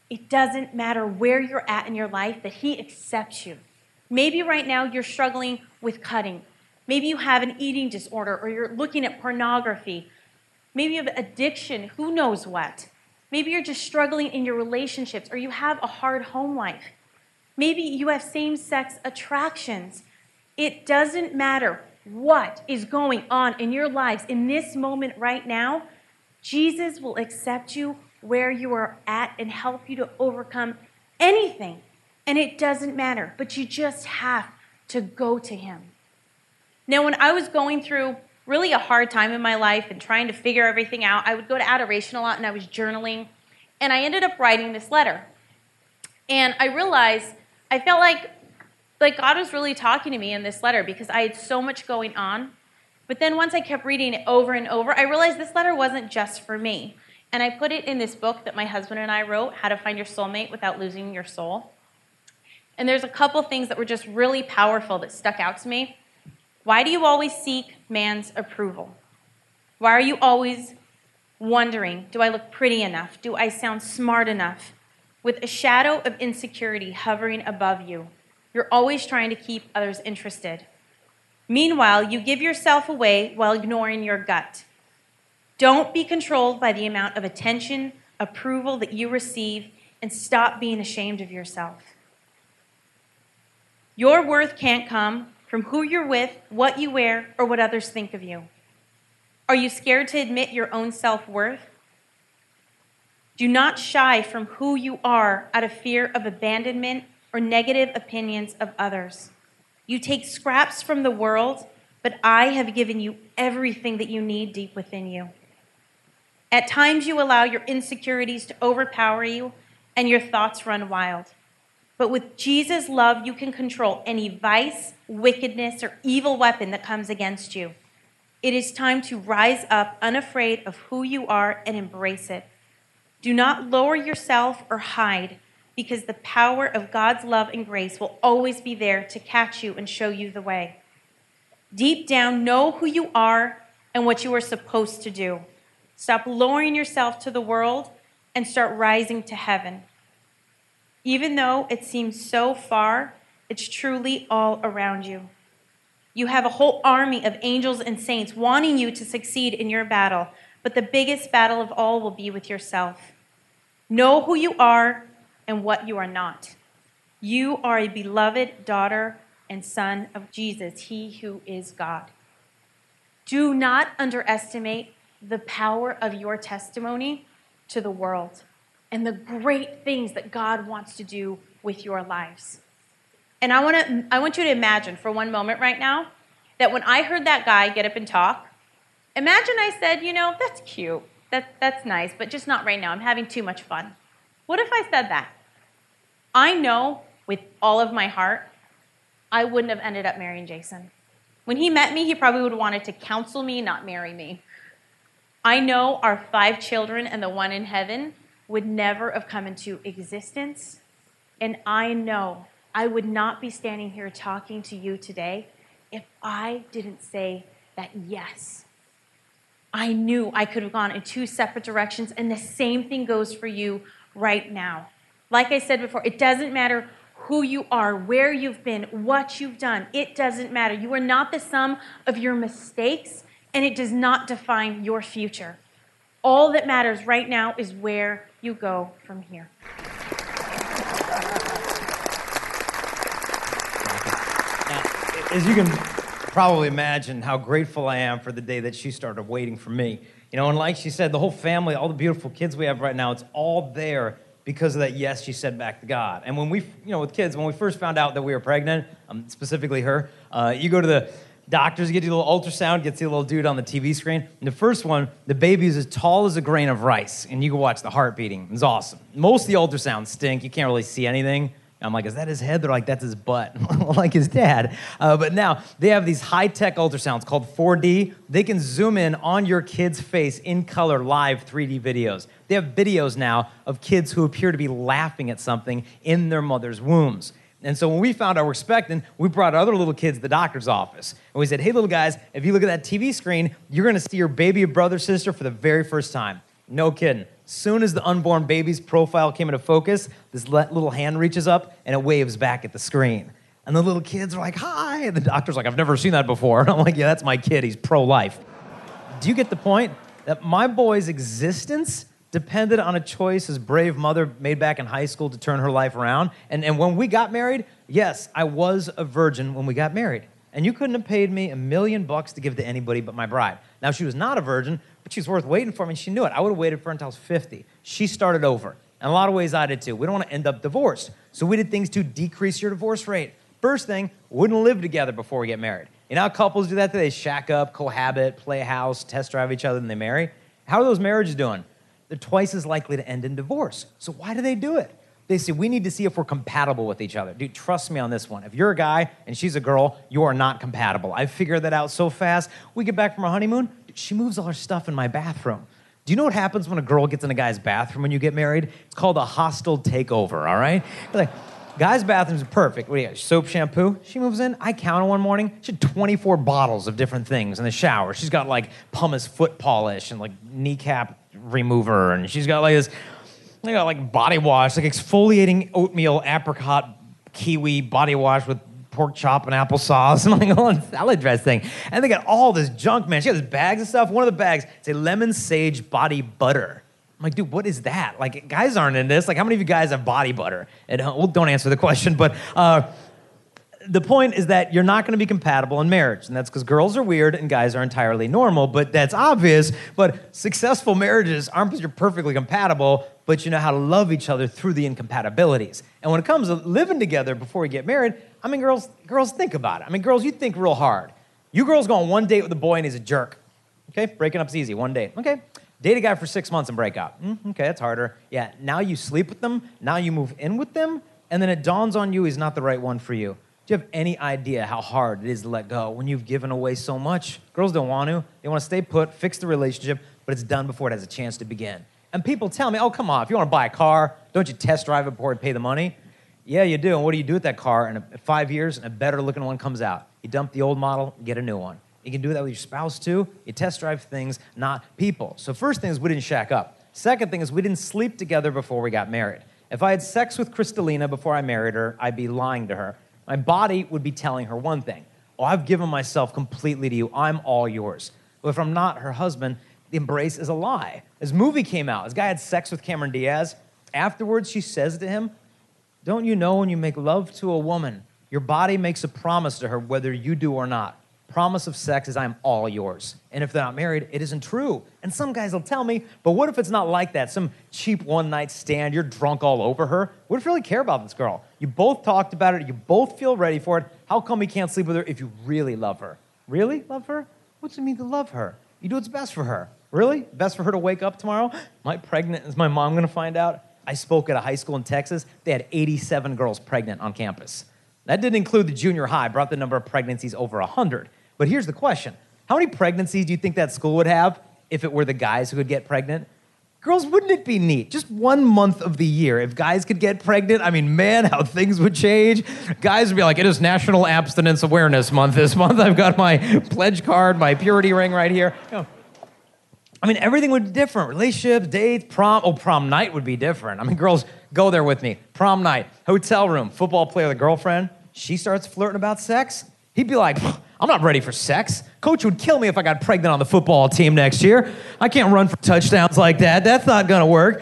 It doesn't matter where you're at in your life, that he accepts you. Maybe right now you're struggling with cutting. Maybe you have an eating disorder, or you're looking at pornography. Maybe you have addiction, who knows what. Maybe you're just struggling in your relationships, or you have a hard home life. Maybe you have same-sex attractions. It doesn't matter what is going on in your lives in this moment right now. Jesus will accept you where you are at and help you to overcome anything. And it doesn't matter, but you just have to go to him. Now, when I was going through really a hard time in my life and trying to figure everything out, I would go to adoration a lot and I was journaling. And I ended up writing this letter. And I realized I felt like God was really talking to me in this letter because I had so much going on. But then once I kept reading it over and over, I realized this letter wasn't just for me. And I put it in this book that my husband and I wrote, How to Find Your Soulmate Without Losing Your Soul. And there's a couple things that were just really powerful that stuck out to me. Why do you always seek man's approval? Why are you always wondering, do I look pretty enough? Do I sound smart enough? With a shadow of insecurity hovering above you, you're always trying to keep others interested. Meanwhile, you give yourself away while ignoring your gut. Don't be controlled by the amount of attention, approval that you receive, and stop being ashamed of yourself. Your worth can't come from who you're with, what you wear, or what others think of you. Are you scared to admit your own self-worth? Do not shy from who you are out of fear of abandonment or negative opinions of others. You take scraps from the world, but I have given you everything that you need deep within you. At times you allow your insecurities to overpower you and your thoughts run wild. But with Jesus' love, you can control any vice, wickedness, or evil weapon that comes against you. It is time to rise up unafraid of who you are and embrace it. Do not lower yourself or hide, because the power of God's love and grace will always be there to catch you and show you the way. Deep down, know who you are and what you are supposed to do. Stop lowering yourself to the world and start rising to heaven. Even though it seems so far, it's truly all around you. You have a whole army of angels and saints wanting you to succeed in your battle, but the biggest battle of all will be with yourself. Know who you are and what you are not. You are a beloved daughter and son of Jesus, he who is God. Do not underestimate the power of your testimony to the world and the great things that God wants to do with your lives. And I want you to imagine for one moment right now that when I heard that guy get up and talk, imagine I said, that's cute, that's nice, but just not right now. I'm having too much fun. What if I said that? I know with all of my heart, I wouldn't have ended up marrying Jason. When he met me, he probably would have wanted to counsel me, not marry me. I know our 5 children and the one in heaven would never have come into existence. And I know I would not be standing here talking to you today if I didn't say that yes. I knew I could have gone in 2 separate directions, and the same thing goes for you right now. Like I said before, it doesn't matter who you are, where you've been, what you've done. It doesn't matter. You are not the sum of your mistakes, and it does not define your future. All that matters right now is where you go from here. Now, as you can probably imagine how grateful I am for the day that she started waiting for me. And like she said, the whole family, all the beautiful kids we have right now, it's all there because of that yes she said back to God. And when we, with kids, when we first found out that we were pregnant, specifically her, you go to the doctors, get your little ultrasound, get the little dude on the TV screen. And the first one, the baby is as tall as a grain of rice, and you can watch the heart beating. It's awesome. Most of the ultrasounds stink. You can't really see anything. I'm like, is that his head? They're like, that's his butt, like his dad. But now they have these high-tech ultrasounds called 4D. They can zoom in on your kid's face in color, live 3D videos. They have videos now of kids who appear to be laughing at something in their mother's wombs. And so when we found out we're expecting, we brought other little kids to the doctor's office. And we said, hey, little guys, if you look at that TV screen, you're going to see your baby brother, sister for the very first time. No kidding. Soon as the unborn baby's profile came into focus, this little hand reaches up and it waves back at the screen. And the little kids are like, hi. And the doctor's like, I've never seen that before. And I'm like, yeah, that's my kid. He's pro-life. Do you get the point? That my boy's existence depended on a choice his brave mother made back in high school to turn her life around. And when we got married, yes, I was a virgin when we got married. And you couldn't have paid me $1 million to give to anybody but my bride. Now, she was not a virgin, but she was worth waiting for me, and she knew it. I would have waited for her until I was 50. She started over. In a lot of ways, I did too. We don't want to end up divorced. So we did things to decrease your divorce rate. First thing, wouldn't live together before we get married. You know how couples do that? They shack up, cohabit, play house, test drive each other, and they marry. How are those marriages doing? They're twice as likely to end in divorce. So why do they do it? They say, we need to see if we're compatible with each other. Dude, trust me on this one. If you're a guy and she's a girl, you are not compatible. I figured that out so fast. We get back from our honeymoon, dude, she moves all her stuff in my bathroom. Do you know what happens when a girl gets in a guy's bathroom when you get married? It's called a hostile takeover, all right? Like, guys' bathrooms are perfect. What do you got? Soap, shampoo? She moves in. I counted one morning. She had 24 bottles of different things in the shower. She's got like pumice foot polish and like kneecap remover, and she's got like this... They got like body wash, like exfoliating oatmeal, apricot, kiwi body wash with pork chop and applesauce and like all salad dressing. And they got all this junk, man. She got these bags of stuff. One of the bags, it's a lemon sage body butter. I'm like, dude, what is that? Like, guys aren't in this. Like, how many of you guys have body butter? And well, don't answer the question, but the point is that you're not going to be compatible in marriage, and that's because girls are weird and guys are entirely normal, but that's obvious. But successful marriages aren't because you're perfectly compatible, but you know how to love each other through the incompatibilities. And when it comes to living together before you get married, I mean, girls think about it. I mean, girls, you think real hard. You girls go on one date with a boy and he's a jerk. Okay, breaking up's easy, one date. Okay, date a guy for 6 months and break up. Okay, that's harder. Yeah, now you sleep with them, now you move in with them, and then it dawns on you he's not the right one for you. Do you have any idea how hard it is to let go when you've given away so much? Girls don't want to. They want to stay put, fix the relationship, but it's done before it has a chance to begin. And people tell me, oh, come on, if you want to buy a car, don't you test drive it before you pay the money? Yeah, you do. And what do you do with that car in 5 years and a better looking one comes out? You dump the old model, get a new one. You can do that with your spouse too. You test drive things, not people. So first thing is we didn't shack up. Second thing is we didn't sleep together before we got married. If I had sex with Kristalina before I married her, I'd be lying to her. My body would be telling her one thing. Oh, I've given myself completely to you. I'm all yours. But if I'm not her husband, the embrace is a lie. This movie came out. This guy had sex with Cameron Diaz. Afterwards, she says to him, don't you know when you make love to a woman, your body makes a promise to her whether you do or not. Promise of sex is I'm all yours. And if they're not married, it isn't true. And some guys will tell me, but what if it's not like that? Some cheap one-night stand, you're drunk all over her. What if you really care about this girl? You both talked about it, you both feel ready for it. How come you can't sleep with her if you really love her? Really love her? What's it mean to love her? You do what's best for her. Really? Best for her to wake up tomorrow? Am I pregnant? Is my mom going to find out? I spoke at a high school in Texas. They had 87 girls pregnant on campus. That didn't include the junior high, brought the number of pregnancies over 100. But here's the question. How many pregnancies do you think that school would have if it were the guys who would get pregnant? Girls, wouldn't it be neat? Just 1 month of the year, if guys could get pregnant, I mean, man, how things would change. Guys would be like, it is National Abstinence Awareness Month this month. I've got my pledge card, my purity ring right here. You know, I mean, everything would be different. Relationships, dates, prom. Oh, prom night would be different. I mean, girls, go there with me. Prom night, hotel room, football player, the girlfriend. She starts flirting about sex. He'd be like, I'm not ready for sex. Coach would kill me if I got pregnant on the football team next year. I can't run for touchdowns like that. That's not going to work.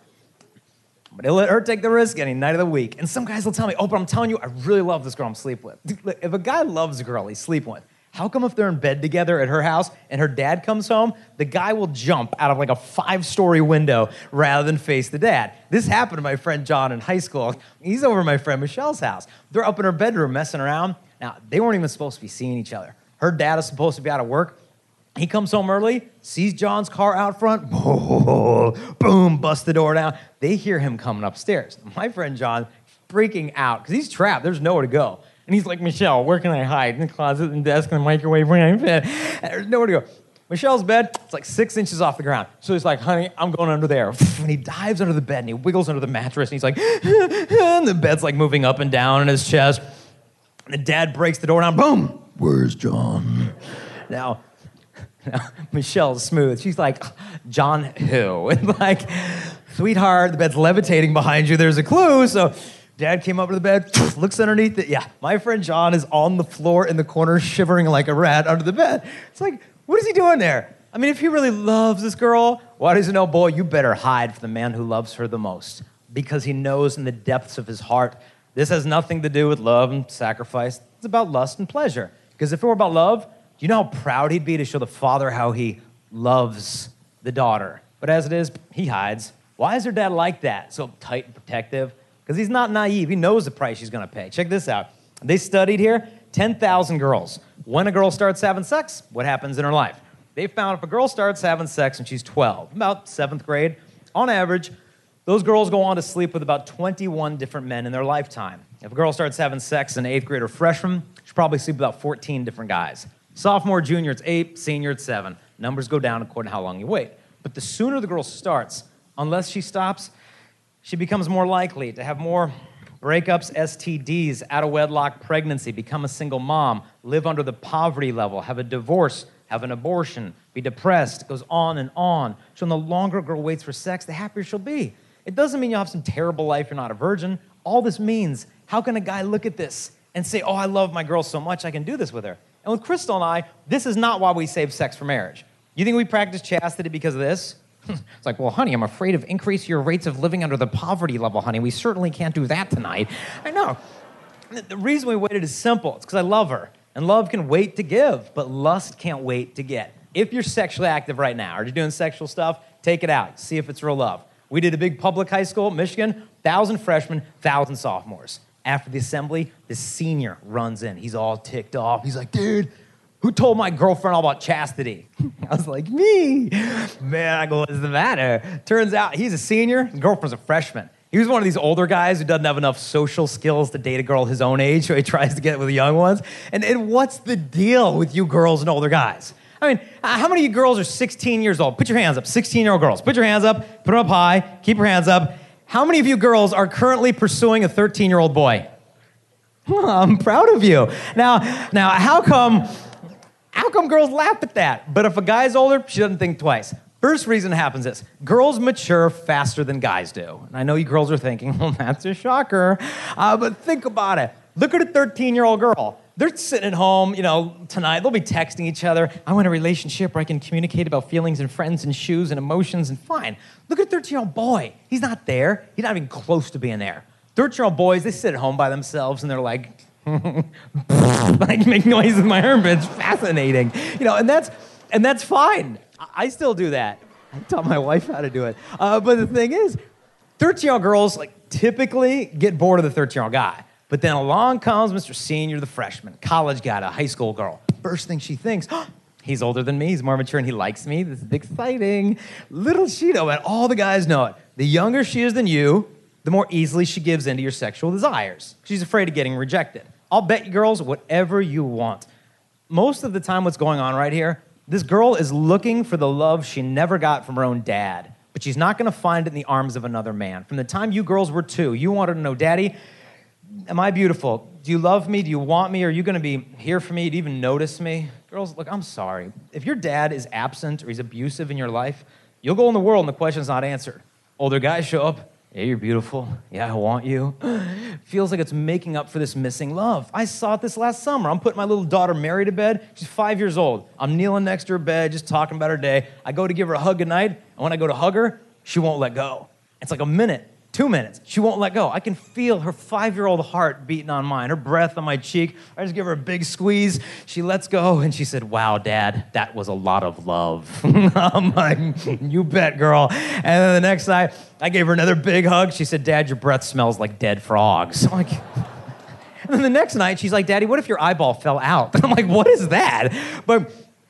But he'll let her take the risk any night of the week. And some guys will tell me, oh, but I'm telling you, I really love this girl I'm sleeping with. If a guy loves a girl he's sleeping with, how come if they're in bed together at her house and her dad comes home, the guy will jump out of like a 5-story window rather than face the dad? This happened to my friend John in high school. He's over at my friend Michelle's house. They're up in her bedroom messing around. Now, they weren't even supposed to be seeing each other. Her dad is supposed to be out of work. He comes home early, sees John's car out front, boom, bust the door down. They hear him coming upstairs. My friend John freaking out because he's trapped. There's nowhere to go. And he's like, Michelle, where can I hide? In the closet, in the desk, in the microwave, in the bed. There's nowhere to go. Michelle's bed, it's like 6 inches off the ground. So he's like, honey, I'm going under there. And he dives under the bed and he wiggles under the mattress and he's like, and the bed's like moving up and down in his chest. And the dad breaks the door down, boom, where's John? Now, Michelle's smooth. She's like, John who? And like, sweetheart, the bed's levitating behind you. There's a clue. So Dad came up to the bed, looks underneath it. Yeah, my friend John is on the floor in the corner, shivering like a rat under the bed. It's like, what is he doing there? I mean, if he really loves this girl, why does he know, boy, you better hide from the man who loves her the most? Because he knows in the depths of his heart, this has nothing to do with love and sacrifice. It's about lust and pleasure. Because if it were about love, do you know how proud he'd be to show the father how he loves the daughter? But as it is, he hides. Why is her dad like that? So tight and protective? Because he's not naive. He knows the price she's going to pay. Check this out. They studied here 10,000 girls. When a girl starts having sex, what happens in her life? They found if a girl starts having sex when she's 12, about 7th grade, on average, those girls go on to sleep with about 21 different men in their lifetime. If a girl starts having sex in 8th grade or freshman, she'll probably sleep with about 14 different guys. Sophomore, junior, it's 8, senior, it's 7. Numbers go down according to how long you wait. But the sooner the girl starts, unless she stops, she becomes more likely to have more breakups, STDs, out-of-wedlock pregnancy, become a single mom, live under the poverty level, have a divorce, have an abortion, be depressed. It goes on and on. So the longer a girl waits for sex, the happier she'll be. It doesn't mean you'll have some terrible life, you're not a virgin. All this means, how can a guy look at this and say, oh, I love my girl so much, I can do this with her? And with Crystal and I, this is not why we save sex for marriage. You think we practice chastity because of this? It's like, well, honey, I'm afraid of increasing your rates of living under the poverty level, honey. We certainly can't do that tonight. I know. The reason we waited is simple. It's because I love her. And love can wait to give, but lust can't wait to get. If you're sexually active right now, or you're doing sexual stuff, take it out. See if it's real love. We did a big public high school, Michigan, 1,000 freshmen, 1,000 sophomores. After the assembly, the senior runs in. He's all ticked off. He's like, dude, who told my girlfriend all about chastity? I was like, me. Man, I go, what's the matter? Turns out he's a senior, his girlfriend's a freshman. He was one of these older guys who doesn't have enough social skills to date a girl his own age, so he tries to get with the young ones. And what's the deal with you girls and older guys? I mean, how many of you girls are 16 years old? Put your hands up, 16-year-old girls. Put your hands up, put them up high, keep your hands up. How many of you girls are currently pursuing a 13-year-old boy? I'm proud of you. Now, how come girls laugh at that? But if a guy's older, she doesn't think twice. First reason it happens is girls mature faster than guys do. And I know you girls are thinking, well, that's a shocker. But think about it. Look at a 13-year-old girl. They're sitting at home, tonight. They'll be texting each other. I want a relationship where I can communicate about feelings and friends and shoes and emotions and fine. Look at a 13-year-old boy. He's not there. He's not even close to being there. 13-year-old boys, they sit at home by themselves and they're like, like make noises in my armpits. Fascinating. And that's fine. I still do that. I taught my wife how to do it. But the thing is, 13-year-old girls typically get bored of the 13-year-old guy. But then along comes Mr. Senior, the freshman, college guy, a high school girl. First thing she thinks, he's older than me, he's more mature, and he likes me. This is exciting. Little she know it. All the guys know it. The younger she is than you, the more easily she gives in to your sexual desires. She's afraid of getting rejected. I'll bet you girls whatever you want. Most of the time what's going on right here, this girl is looking for the love she never got from her own dad, but she's not going to find it in the arms of another man. From the time you girls were 2, you wanted to know, Daddy, am I beautiful? Do you love me? Do you want me? Are you going to be here for me? Do you even notice me? Girls, look, I'm sorry. If your dad is absent or he's abusive in your life, you'll go in the world and the question's not answered. Older guys show up. Yeah, you're beautiful. Yeah, I want you. Feels like it's making up for this missing love. I saw it this last summer. I'm putting my little daughter Mary to bed. She's 5 years old. I'm kneeling next to her bed, just talking about her day. I go to give her a hug goodnight, and when I go to hug her, she won't let go. It's like a minute, 2 minutes. She won't let go. I can feel her 5-year-old heart beating on mine, her breath on my cheek. I just give her a big squeeze. She lets go, and she said, wow, Dad, that was a lot of love. I'm like, you bet, girl. And then the next night, I gave her another big hug. She said, Dad, your breath smells like dead frogs. I'm like, and then the next night, she's like, Daddy, what if your eyeball fell out? And I'm like, what is that? But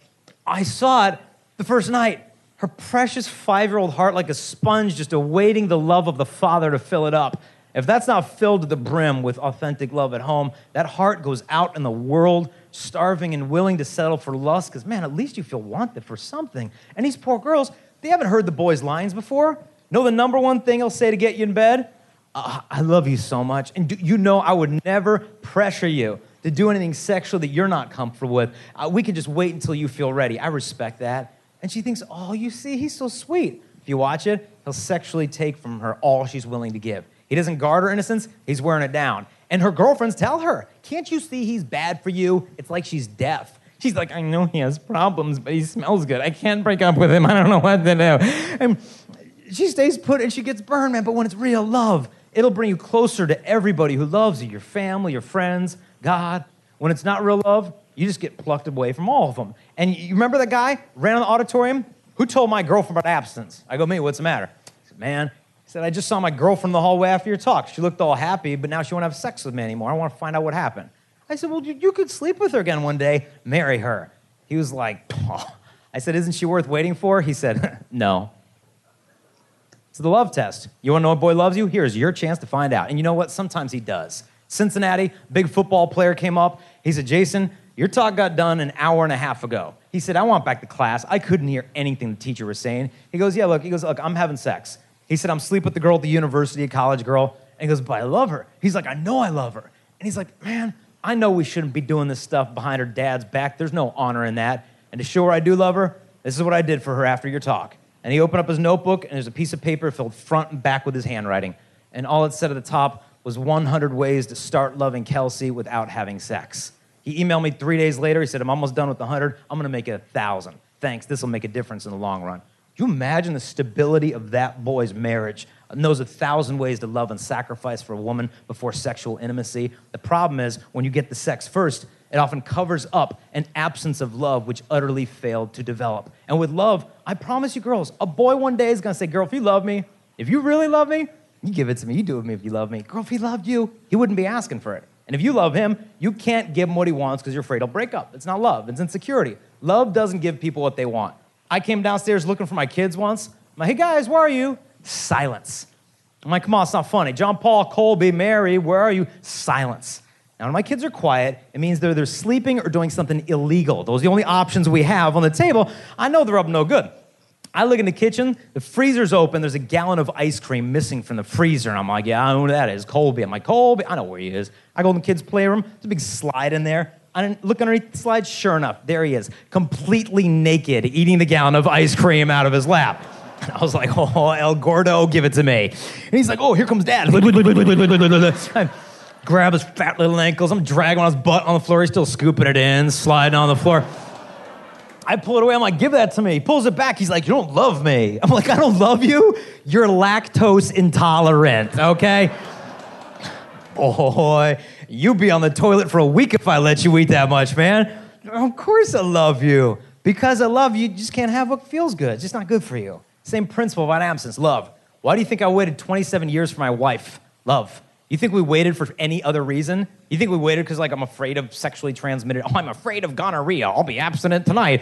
I saw it the first night. Her precious 5-year-old heart like a sponge just awaiting the love of the Father to fill it up. If that's not filled to the brim with authentic love at home, that heart goes out in the world starving and willing to settle for lust because, man, at least you feel wanted for something. And these poor girls, they haven't heard the boy's lines before. Know the number one thing he'll say to get you in bed? I love you so much. And I would never pressure you to do anything sexual that you're not comfortable with. We can just wait until you feel ready. I respect that. And she thinks, oh, you see, he's so sweet. If you watch it, he'll sexually take from her all she's willing to give. He doesn't guard her innocence, he's wearing it down. And her girlfriends tell her, can't you see he's bad for you? It's like she's deaf. She's like, I know he has problems, but he smells good. I can't break up with him. I don't know what to do. And she stays put and she gets burned, man. But when it's real love, it'll bring you closer to everybody who loves you, your family, your friends, God. When it's not real love, you just get plucked away from all of them. And you remember that guy ran in the auditorium? Who told my girlfriend about abstinence? I go, me, what's the matter? He said, man, he said, I just saw my girlfriend in the hallway after your talk. She looked all happy, but now she won't have sex with me anymore. I want to find out what happened. I said, well, you could sleep with her again one day, marry her. He was like, oh. I said, isn't she worth waiting for? He said, no. It's the love test. You want to know a boy loves you? Here's your chance to find out. And you know what? Sometimes he does. Cincinnati, big football player came up. He said, Jason, your talk got done an hour and a half ago. He said, I went back to class. I couldn't hear anything the teacher was saying. He goes, yeah, look, I'm having sex. He said, I'm sleeping with the girl at the university, a college girl. And he goes, but I love her. He's like, I know I love her. And he's like, man, I know we shouldn't be doing this stuff behind her dad's back. There's no honor in that. And to show her I do love her, this is what I did for her after your talk. And he opened up his notebook, and there's a piece of paper filled front and back with his handwriting. And all it said at the top was 100 ways to start loving Kelsey without having sex. He emailed me 3 days later. He said, I'm almost done with the 100. I'm going to make it 1,000. Thanks. This will make a difference in the long run. Can you imagine the stability of that boy's marriage? Knows 1,000 ways to love and sacrifice for a woman before sexual intimacy. The problem is, when you get the sex first, it often covers up an absence of love which utterly failed to develop. And with love, I promise you girls, a boy one day is going to say, girl, if you love me, if you really love me, you give it to me. You do it with me if you love me. Girl, if he loved you, he wouldn't be asking for it. And if you love him, you can't give him what he wants because you're afraid he'll break up. It's not love. It's insecurity. Love doesn't give people what they want. I came downstairs looking for my kids once. I'm like, hey, guys, where are you? Silence. I'm like, come on, it's not funny. John Paul, Colby, Mary, where are you? Silence. Now, when my kids are quiet, it means they're either sleeping or doing something illegal. Those are the only options we have on the table. I know they're up no good. I look in the kitchen, the freezer's open, there's a gallon of ice cream missing from the freezer, and I'm like, yeah, I know who that is, Colby. I'm like, Colby, I know where he is. I go in the kids' playroom, there's a big slide in there. I look underneath the slide, sure enough, there he is, completely naked, eating the gallon of ice cream out of his lap. And I was like, oh, El Gordo, give it to me. And he's like, oh, here comes Dad. I grab his fat little ankles, I'm dragging on his butt on the floor, he's still scooping it in, sliding on the floor. I pull it away. I'm like, give that to me. He pulls it back. He's like, you don't love me. I'm like, I don't love you? You're lactose intolerant, okay? Boy, you'd be on the toilet for a week if I let you eat that much, man. Of course I love you. Because I love you, you just can't have what feels good. It's just not good for you. Same principle about absence, love. Why do you think I waited 27 years for my wife? Love. You think we waited for any other reason? You think we waited because, like, I'm afraid of sexually transmitted, oh, I'm afraid of gonorrhea, I'll be abstinent tonight.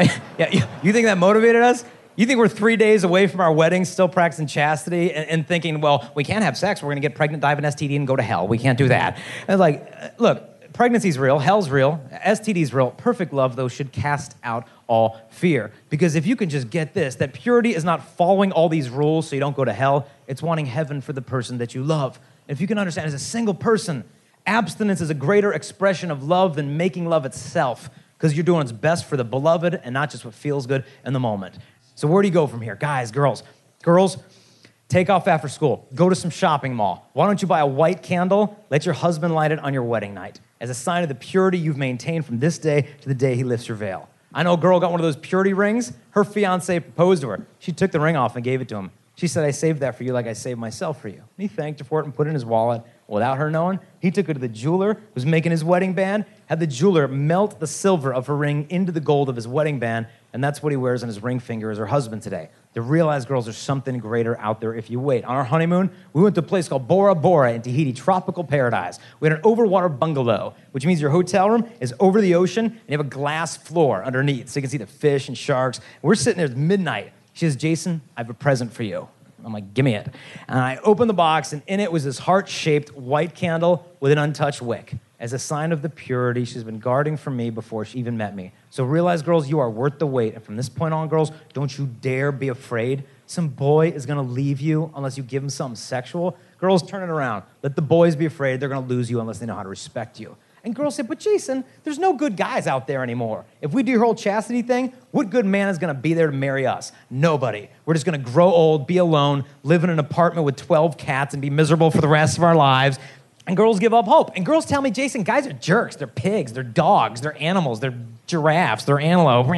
You think that motivated us? You think we're 3 days away from our wedding still practicing chastity and thinking, well, we can't have sex, we're going to get pregnant, die of an STD, and go to hell. We can't do that. And it's like, look, pregnancy's real, hell's real, STD's real. Perfect love, though, should cast out all fear. Because if you can just get this, that purity is not following all these rules so you don't go to hell, it's wanting heaven for the person that you love. If you can understand, as a single person, abstinence is a greater expression of love than making love itself, because you're doing what's best for the beloved and not just what feels good in the moment. So where do you go from here? Guys, girls. Girls, take off after school. Go to some shopping mall. Why don't you buy a white candle? Let your husband light it on your wedding night as a sign of the purity you've maintained from this day to the day he lifts your veil. I know a girl got one of those purity rings. Her fiancé proposed to her. She took the ring off and gave it to him. She said, I saved that for you like I saved myself for you. And he thanked her for it and put it in his wallet. Without her knowing, he took her to the jeweler who was making his wedding band, had the jeweler melt the silver of her ring into the gold of his wedding band, and that's what he wears on his ring finger as her husband today. To realize, girls, there's something greater out there if you wait. On our honeymoon, we went to a place called Bora Bora in Tahiti, tropical paradise. We had an overwater bungalow, which means your hotel room is over the ocean, and you have a glass floor underneath, so you can see the fish and sharks. We're sitting there at midnight. She says, Jason, I have a present for you. I'm like, give me it. And I opened the box, and in it was this heart-shaped white candle with an untouched wick as a sign of the purity she's been guarding from me before she even met me. So realize, girls, you are worth the wait. And from this point on, girls, don't you dare be afraid. Some boy is going to leave you unless you give him something sexual. Girls, turn it around. Let the boys be afraid. They're going to lose you unless they know how to respect you. And girls said, but Jason, there's no good guys out there anymore. If we do your whole chastity thing, what good man is going to be there to marry us? Nobody. We're just going to grow old, be alone, live in an apartment with 12 cats, and be miserable for the rest of our lives. And girls give up hope. And girls tell me, Jason, guys are jerks. They're pigs. They're dogs. They're animals. They're giraffes. They're antelope.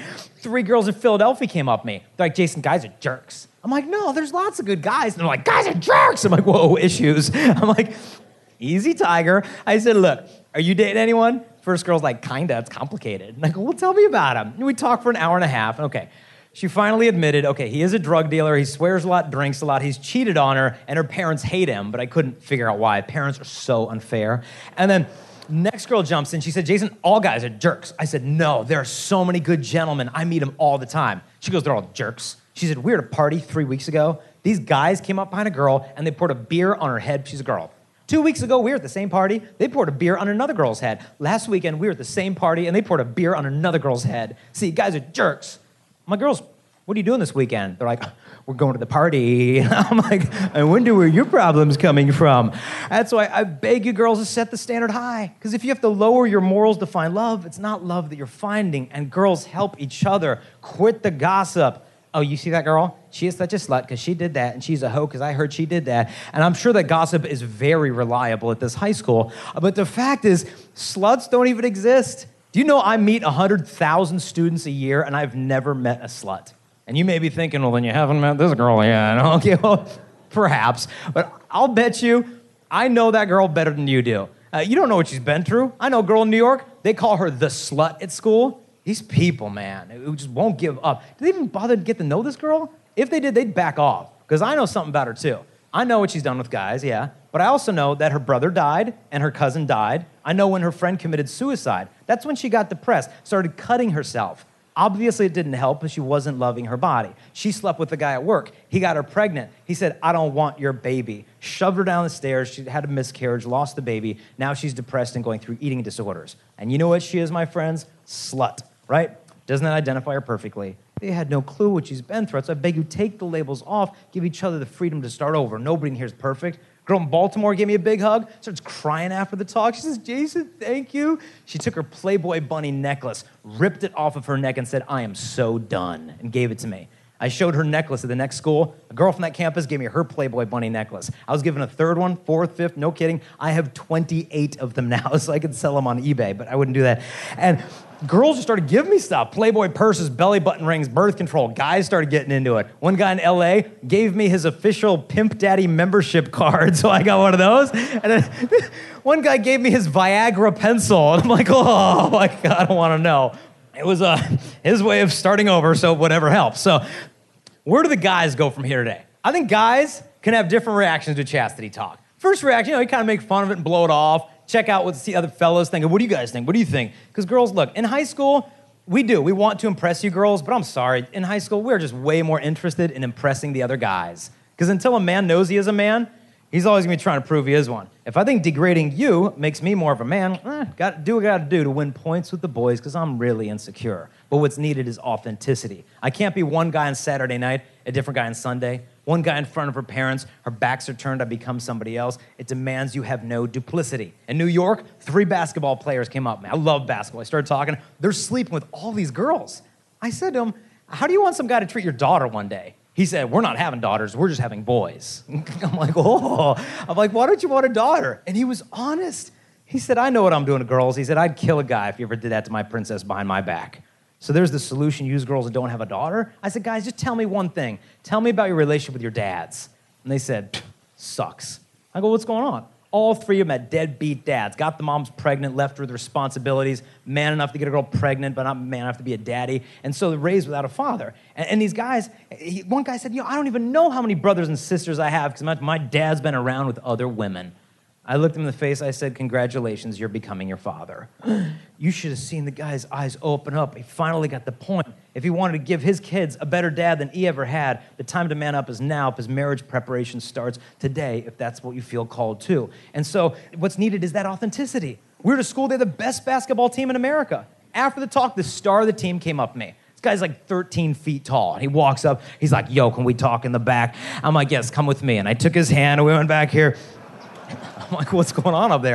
3 girls in Philadelphia came up to me. They're like, Jason, guys are jerks. I'm like, no, there's lots of good guys. And they're like, guys are jerks. I'm like, whoa, issues. I'm like, easy, tiger. I said, look, are you dating anyone? First girl's like, kinda, it's complicated. And I go, well, tell me about him. And we talked for an hour and a half. Okay. She finally admitted, okay, he is a drug dealer, he swears a lot, drinks a lot, he's cheated on her, and her parents hate him, but I couldn't figure out why. Parents are so unfair. And then next girl jumps in, she said, Jason, all guys are jerks. I said, no, there are so many good gentlemen, I meet them all the time. She goes, they're all jerks. She said, we were at a party 3 weeks ago. These guys came up behind a girl, and they poured a beer on her head. She's a girl. 2 weeks ago, we were at the same party. They poured a beer on another girl's head. Last weekend, we were at the same party, and they poured a beer on another girl's head. See, guys are jerks. My girls, what are you doing this weekend? They're like, we're going to the party. I'm like, I wonder where your problem's coming from. That's why I beg you girls to set the standard high. Because if you have to lower your morals to find love, it's not love that you're finding. And girls help each other. Quit the gossip. Oh, you see that girl? She is such a slut because she did that, and she's a hoe because I heard she did that. And I'm sure that gossip is very reliable at this high school. But the fact is, sluts don't even exist. Do you know I meet 100,000 students a year, and I've never met a slut? And you may be thinking, well, then you haven't met this girl yet. Okay, well, perhaps. But I'll bet you, I know that girl better than you do. You don't know what she's been through. I know a girl in New York, they call her the slut at school. These people, man, who just won't give up. Do they even bother to get to know this girl? If they did, they'd back off. Because I know something about her, too. I know what she's done with guys, yeah. But I also know that her brother died and her cousin died. I know when her friend committed suicide. That's when she got depressed, started cutting herself. Obviously, it didn't help because she wasn't loving her body. She slept with the guy at work. He got her pregnant. He said, I don't want your baby. Shoved her down the stairs. She had a miscarriage, lost the baby. Now she's depressed and going through eating disorders. And you know what she is, my friends? Slut, right? Doesn't that identify her perfectly? They had no clue what she's been through. So I beg you, take the labels off. Give each other the freedom to start over. Nobody in here is perfect. Girl in Baltimore gave me a big hug, starts crying after the talk. She says, Jason, thank you. She took her Playboy bunny necklace, ripped it off of her neck and said, I am so done, and gave it to me. I showed her necklace at the next school. A girl from that campus gave me her Playboy bunny necklace. I was given a third one, fourth, fifth, no kidding. I have 28 of them now, so I could sell them on eBay, but I wouldn't do that. And girls just started giving me stuff. Playboy purses, belly button rings, birth control. Guys started getting into it. One guy in LA gave me his official Pimp Daddy membership card, so I got one of those. And then one guy gave me his Viagra pencil. And I'm like, oh my God, I don't want to know. It was his way of starting over, so whatever helps. So where do the guys go from here today? I think guys can have different reactions to chastity talk. First reaction, you kind of make fun of it and blow it off. Check out what the other fellows think. What do you guys think? What do you think? Because girls, look, in high school, we want to impress you girls, but I'm sorry. In high school, we're just way more interested in impressing the other guys. Because until a man knows he is a man, he's always going to be trying to prove he is one. If I think degrading you makes me more of a man, got to do what I got to do to win points with the boys because I'm really insecure. But what's needed is authenticity. I can't be one guy on Saturday night, a different guy on Sunday. One guy in front of her parents, her backs are turned, I become somebody else. It demands you have no duplicity. In New York, 3 basketball players came up. Man, I love basketball. I started talking. They're sleeping with all these girls. I said to him, how do you want some guy to treat your daughter one day? He said, we're not having daughters, we're just having boys. I'm like, oh. I'm like, why don't you want a daughter? And he was honest. He said, I know what I'm doing to girls. He said, I'd kill a guy if you ever did that to my princess behind my back. So there's the solution, use girls that don't have a daughter. I said, guys, just tell me one thing. Tell me about your relationship with your dads. And they said, sucks. I go, what's going on? All 3 of them had deadbeat dads. Got the moms pregnant, left her with responsibilities, man enough to get a girl pregnant, but not man enough to be a daddy. And so they're raised without a father. And these guys, one guy said, I don't even know how many brothers and sisters I have because my dad's been around with other women. I looked him in the face, I said, congratulations, you're becoming your father. You should have seen the guy's eyes open up. He finally got the point. If he wanted to give his kids a better dad than he ever had, the time to man up is now because marriage preparation starts today if that's what you feel called to. And so what's needed is that authenticity. We were at a school, they're the best basketball team in America. After the talk, the star of the team came up to me. This guy's like 13 feet tall. And he walks up, he's like, yo, can we talk in the back? I'm like, yes, come with me. And I took his hand and we went back here. I'm like, what's going on up there?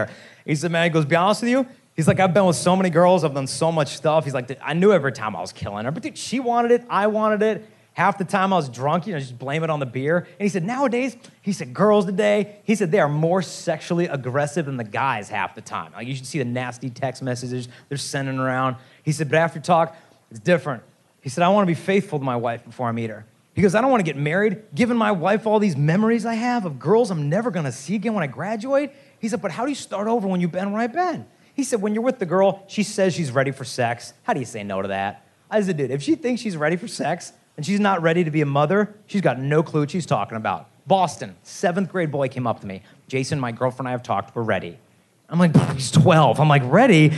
He said, man, he goes, be honest with you, he's like, I've been with so many girls, I've done so much stuff. He's like, I knew every time I was killing her, but dude, she wanted it, I wanted it. Half the time I was drunk, just blame it on the beer. And he said, nowadays, he said, girls today, he said, they are more sexually aggressive than the guys half the time. Like, you should see the nasty text messages they're sending around. He said, but after talk, it's different. He said, I want to be faithful to my wife before I meet her. He goes, I don't want to get married, giving my wife all these memories I have of girls I'm never going to see again when I graduate. He said, but how do you start over when you've been where I've been? He said, when you're with the girl, she says she's ready for sex. How do you say no to that? I said, dude, if she thinks she's ready for sex, and she's not ready to be a mother, she's got no clue what she's talking about. Boston, 7th grade boy came up to me. Jason, my girlfriend and I have talked, we're ready. I'm like, he's 12. I'm like, ready?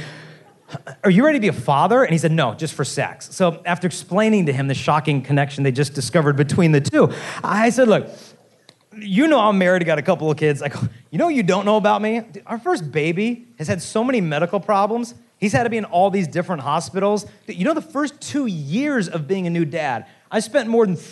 Are you ready to be a father? And he said, no, just for sex. So after explaining to him the shocking connection they just discovered between the two, I said, look, you know I'm married, I got a couple of kids. I go, you know what you don't know about me? Our first baby has had so many medical problems. He's had to be in all these different hospitals. You know, the first 2 years of being a new dad, I spent more than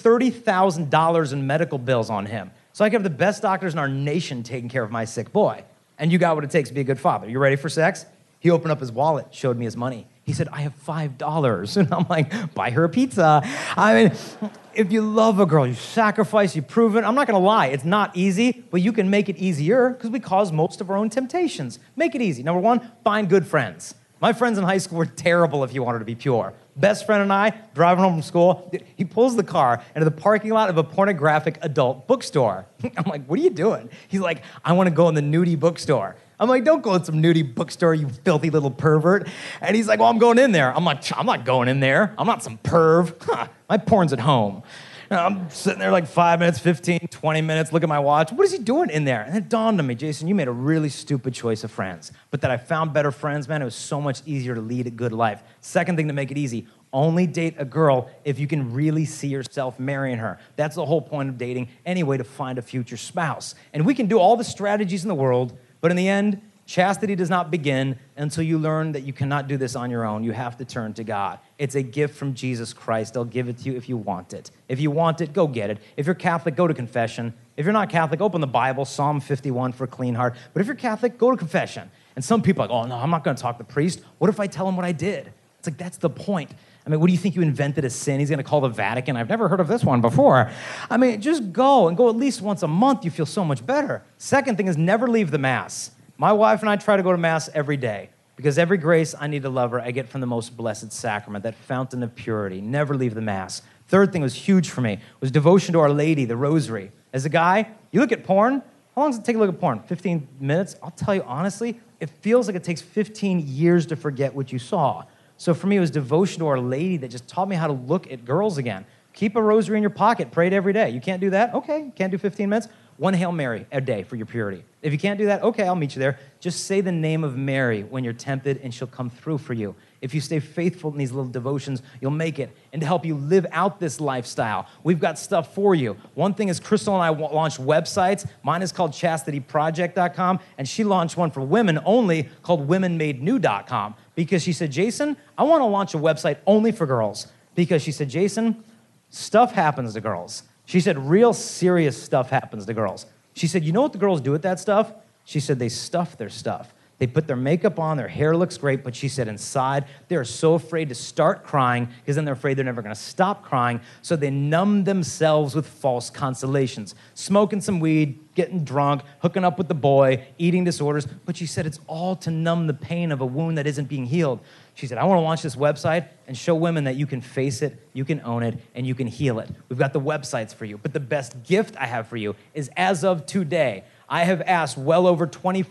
$30,000 in medical bills on him. So I could have the best doctors in our nation taking care of my sick boy. And you got what it takes to be a good father. You ready for sex? He opened up his wallet, showed me his money. He said, I have $5. And I'm like, buy her a pizza. I mean, if you love a girl, you sacrifice, you prove it. I'm not gonna lie, it's not easy, but you can make it easier because we cause most of our own temptations. Make it easy. Number one, find good friends. My friends in high school were terrible if you wanted to be pure. Best friend and I, driving home from school, he pulls the car into the parking lot of a pornographic adult bookstore. I'm like, what are you doing? He's like, I want to go in the nudie bookstore. I'm like, don't go in some nudie bookstore, you filthy little pervert. And he's like, well, I'm going in there. I'm like, I'm not going in there. I'm not some perv. My porn's at home. And I'm sitting there like 5 minutes, 15, 20 minutes, look at my watch. What is he doing in there? And it dawned on me, Jason, you made a really stupid choice of friends. But that I found better friends, man, it was so much easier to lead a good life. Second thing to make it easy, only date a girl if you can really see yourself marrying her. That's the whole point of dating anyway, to find a future spouse. And we can do all the strategies in the world, but in the end, chastity does not begin until you learn that you cannot do this on your own. You have to turn to God. It's a gift from Jesus Christ. He'll give it to you if you want it. If you want it, go get it. If you're Catholic, go to confession. If you're not Catholic, open the Bible, Psalm 51 for a clean heart. But if you're Catholic, go to confession. And some people are like, oh, no, I'm not going to talk to the priest. What if I tell him what I did? It's like, that's the point. I mean, what do you think you invented a sin? He's going to call the Vatican. I've never heard of this one before. I mean, just go and go at least once a month. You feel so much better. Second thing is never leave the Mass. My wife and I try to go to Mass every day because every grace I need to love her, I get from the most blessed sacrament, that fountain of purity. Never leave the Mass. Third thing was huge for me, was devotion to Our Lady, the Rosary. As a guy, you look at porn, how long does it take to look at porn? 15 minutes? I'll tell you honestly, it feels like it takes 15 years to forget what you saw. So for me, it was devotion to Our Lady that just taught me how to look at girls again. Keep a rosary in your pocket, pray it every day. You can't do that? Okay, you can't do 15 minutes? One Hail Mary a day for your purity. If you can't do that, okay, I'll meet you there. Just say the name of Mary when you're tempted and she'll come through for you. If you stay faithful in these little devotions, you'll make it. And to help you live out this lifestyle, we've got stuff for you. One thing is Crystal and I launched websites. Mine is called chastityproject.com, and she launched one for women only called womenmadenew.com because she said, Jason, I want to launch a website only for girls. Because she said, Jason, stuff happens to girls. She said, real serious stuff happens to girls. She said, you know what the girls do with that stuff? She said, they stuff their stuff. They put their makeup on, their hair looks great, but she said inside, they're so afraid to start crying because then they're afraid they're never going to stop crying, so they numb themselves with false consolations. Smoking some weed, getting drunk, hooking up with the boy, eating disorders, but she said it's all to numb the pain of a wound that isn't being healed. She said, I want to launch this website and show women that you can face it, you can own it, and you can heal it. We've got the websites for you, but the best gift I have for you is as of today, I have asked well over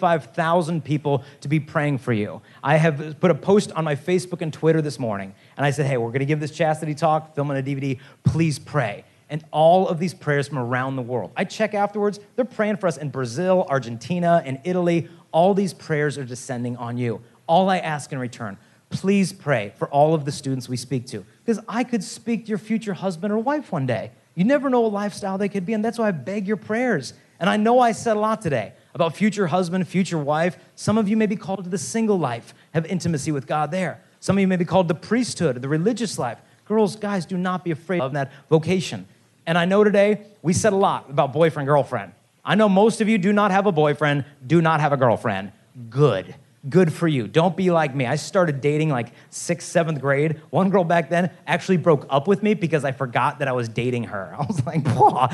25,000 people to be praying for you. I have put a post on my Facebook and Twitter this morning, and I said, hey, we're going to give this chastity talk, filming a DVD, please pray. And all of these prayers from around the world. I check afterwards, they're praying for us in Brazil, Argentina, and Italy. All these prayers are descending on you. All I ask in return, please pray for all of the students we speak to, because I could speak to your future husband or wife one day. You never know what lifestyle they could be, and that's why I beg your prayers. And I know I said a lot today about future husband, future wife. Some of you may be called to the single life, have intimacy with God there. Some of you may be called to priesthood, the religious life. Girls, guys, do not be afraid of that vocation. And I know today we said a lot about boyfriend, girlfriend. I know most of you do not have a boyfriend, do not have a girlfriend. Good. Good for you. Don't be like me. I started dating like 6th, 7th grade. One girl back then actually broke up with me because I forgot that I was dating her. I was like,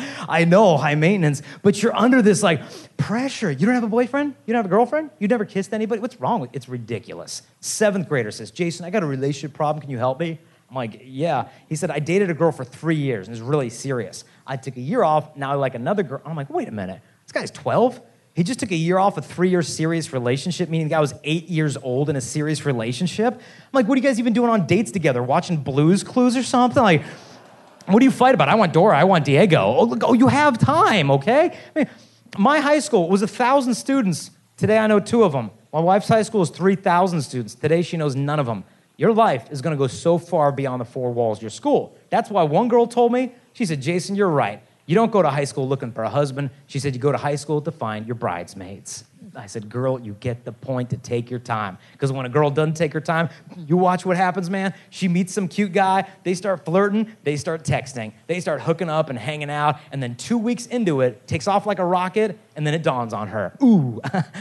I know, high maintenance, but you're under this like pressure. You don't have a boyfriend? You don't have a girlfriend? You never kissed anybody? What's wrong with it? It's ridiculous. 7th grader says, Jason, I got a relationship problem. Can you help me? I'm like, yeah. He said, I dated a girl for 3 years and it was really serious. I took a year off. Now I like another girl. I'm like, wait a minute. This guy's 12? He just took a year off a 3-year serious relationship, meaning the guy was 8 years old in a serious relationship. I'm like, what are you guys even doing on dates together? Watching Blues Clues or something? Like, what do you fight about? I want Dora, I want Diego. Oh, look, you have time, okay? I mean, my high school was 1,000 students. Today I know 2 of them. My wife's high school is 3,000 students. Today she knows none of them. Your life is gonna go so far beyond the 4 walls of your school. That's why one girl told me, she said, Jason, you're right. You don't go to high school looking for a husband. She said, you go to high school to find your bridesmaids. I said, girl, you get the point to take your time. Because when a girl doesn't take her time, you watch what happens, man. She meets some cute guy. They start flirting. They start texting. They start hooking up and hanging out. And then 2 weeks into it, takes off like a rocket. And then it dawns on her. Ooh,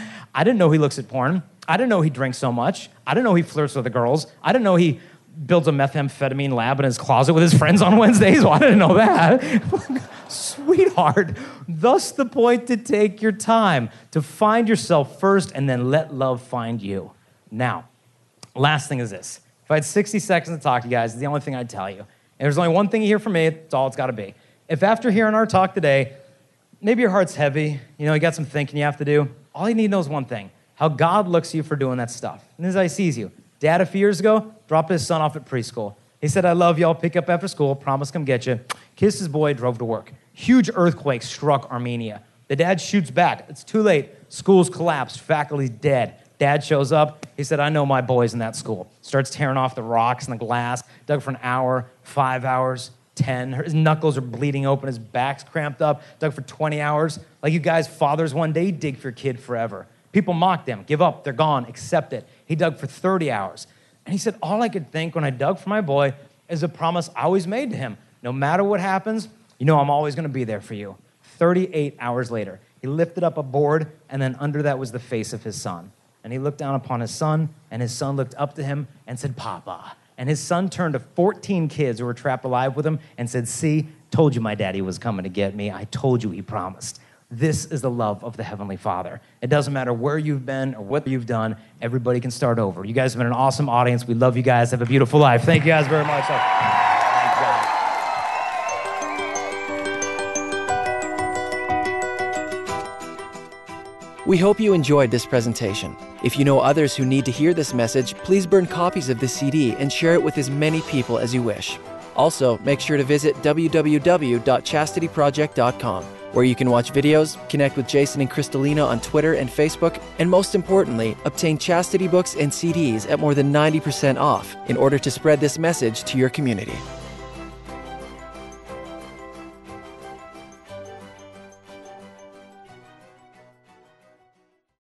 I didn't know he looks at porn. I didn't know he drinks so much. I didn't know he flirts with the girls. I didn't know he builds a methamphetamine lab in his closet with his friends on Wednesdays. Well, I didn't know that. Sweetheart, thus the point to take your time, to find yourself first and then let love find you. Now, last thing is this. If I had 60 seconds to talk to you guys, it's the only thing I'd tell you. And there's only one thing you hear from me, it's all it's gotta be. If after hearing our talk today, maybe your heart's heavy, you got some thinking you have to do, all you need to know is one thing, how God looks at you for doing that stuff. And this is how he sees you. Dad, a few years ago, dropped his son off at preschool. He said, I love you, I'll pick up after school, promise come get you. Kissed his boy, drove to work. Huge earthquake struck Armenia. The dad shoots back. It's too late. School's collapsed. Faculty's dead. Dad shows up. He said, I know my boys in that school. Starts tearing off the rocks and the glass. Dug for an hour, 5 hours, 10. His knuckles are bleeding open. His back's cramped up. Dug for 20 hours. Like you guys, fathers one day, dig for your kid forever. People mocked him. Give up. They're gone. Accept it. He dug for 30 hours. And he said, all I could think when I dug for my boy is a promise I always made to him. No matter what happens, I'm always going to be there for you. 38 hours later, he lifted up a board, and then under that was the face of his son. And he looked down upon his son, and his son looked up to him and said, Papa. And his son turned to 14 kids who were trapped alive with him and said, see, told you my daddy was coming to get me. I told you he promised. This is the love of the Heavenly Father. It doesn't matter where you've been or what you've done. Everybody can start over. You guys have been an awesome audience. We love you guys. Have a beautiful life. Thank you guys very much. Thank you guys. We hope you enjoyed this presentation. If you know others who need to hear this message, please burn copies of this CD and share it with as many people as you wish. Also, make sure to visit www.chastityproject.com, where you can watch videos, connect with Jason and Kristalina on Twitter and Facebook, and most importantly, obtain chastity books and CDs at more than 90% off in order to spread this message to your community.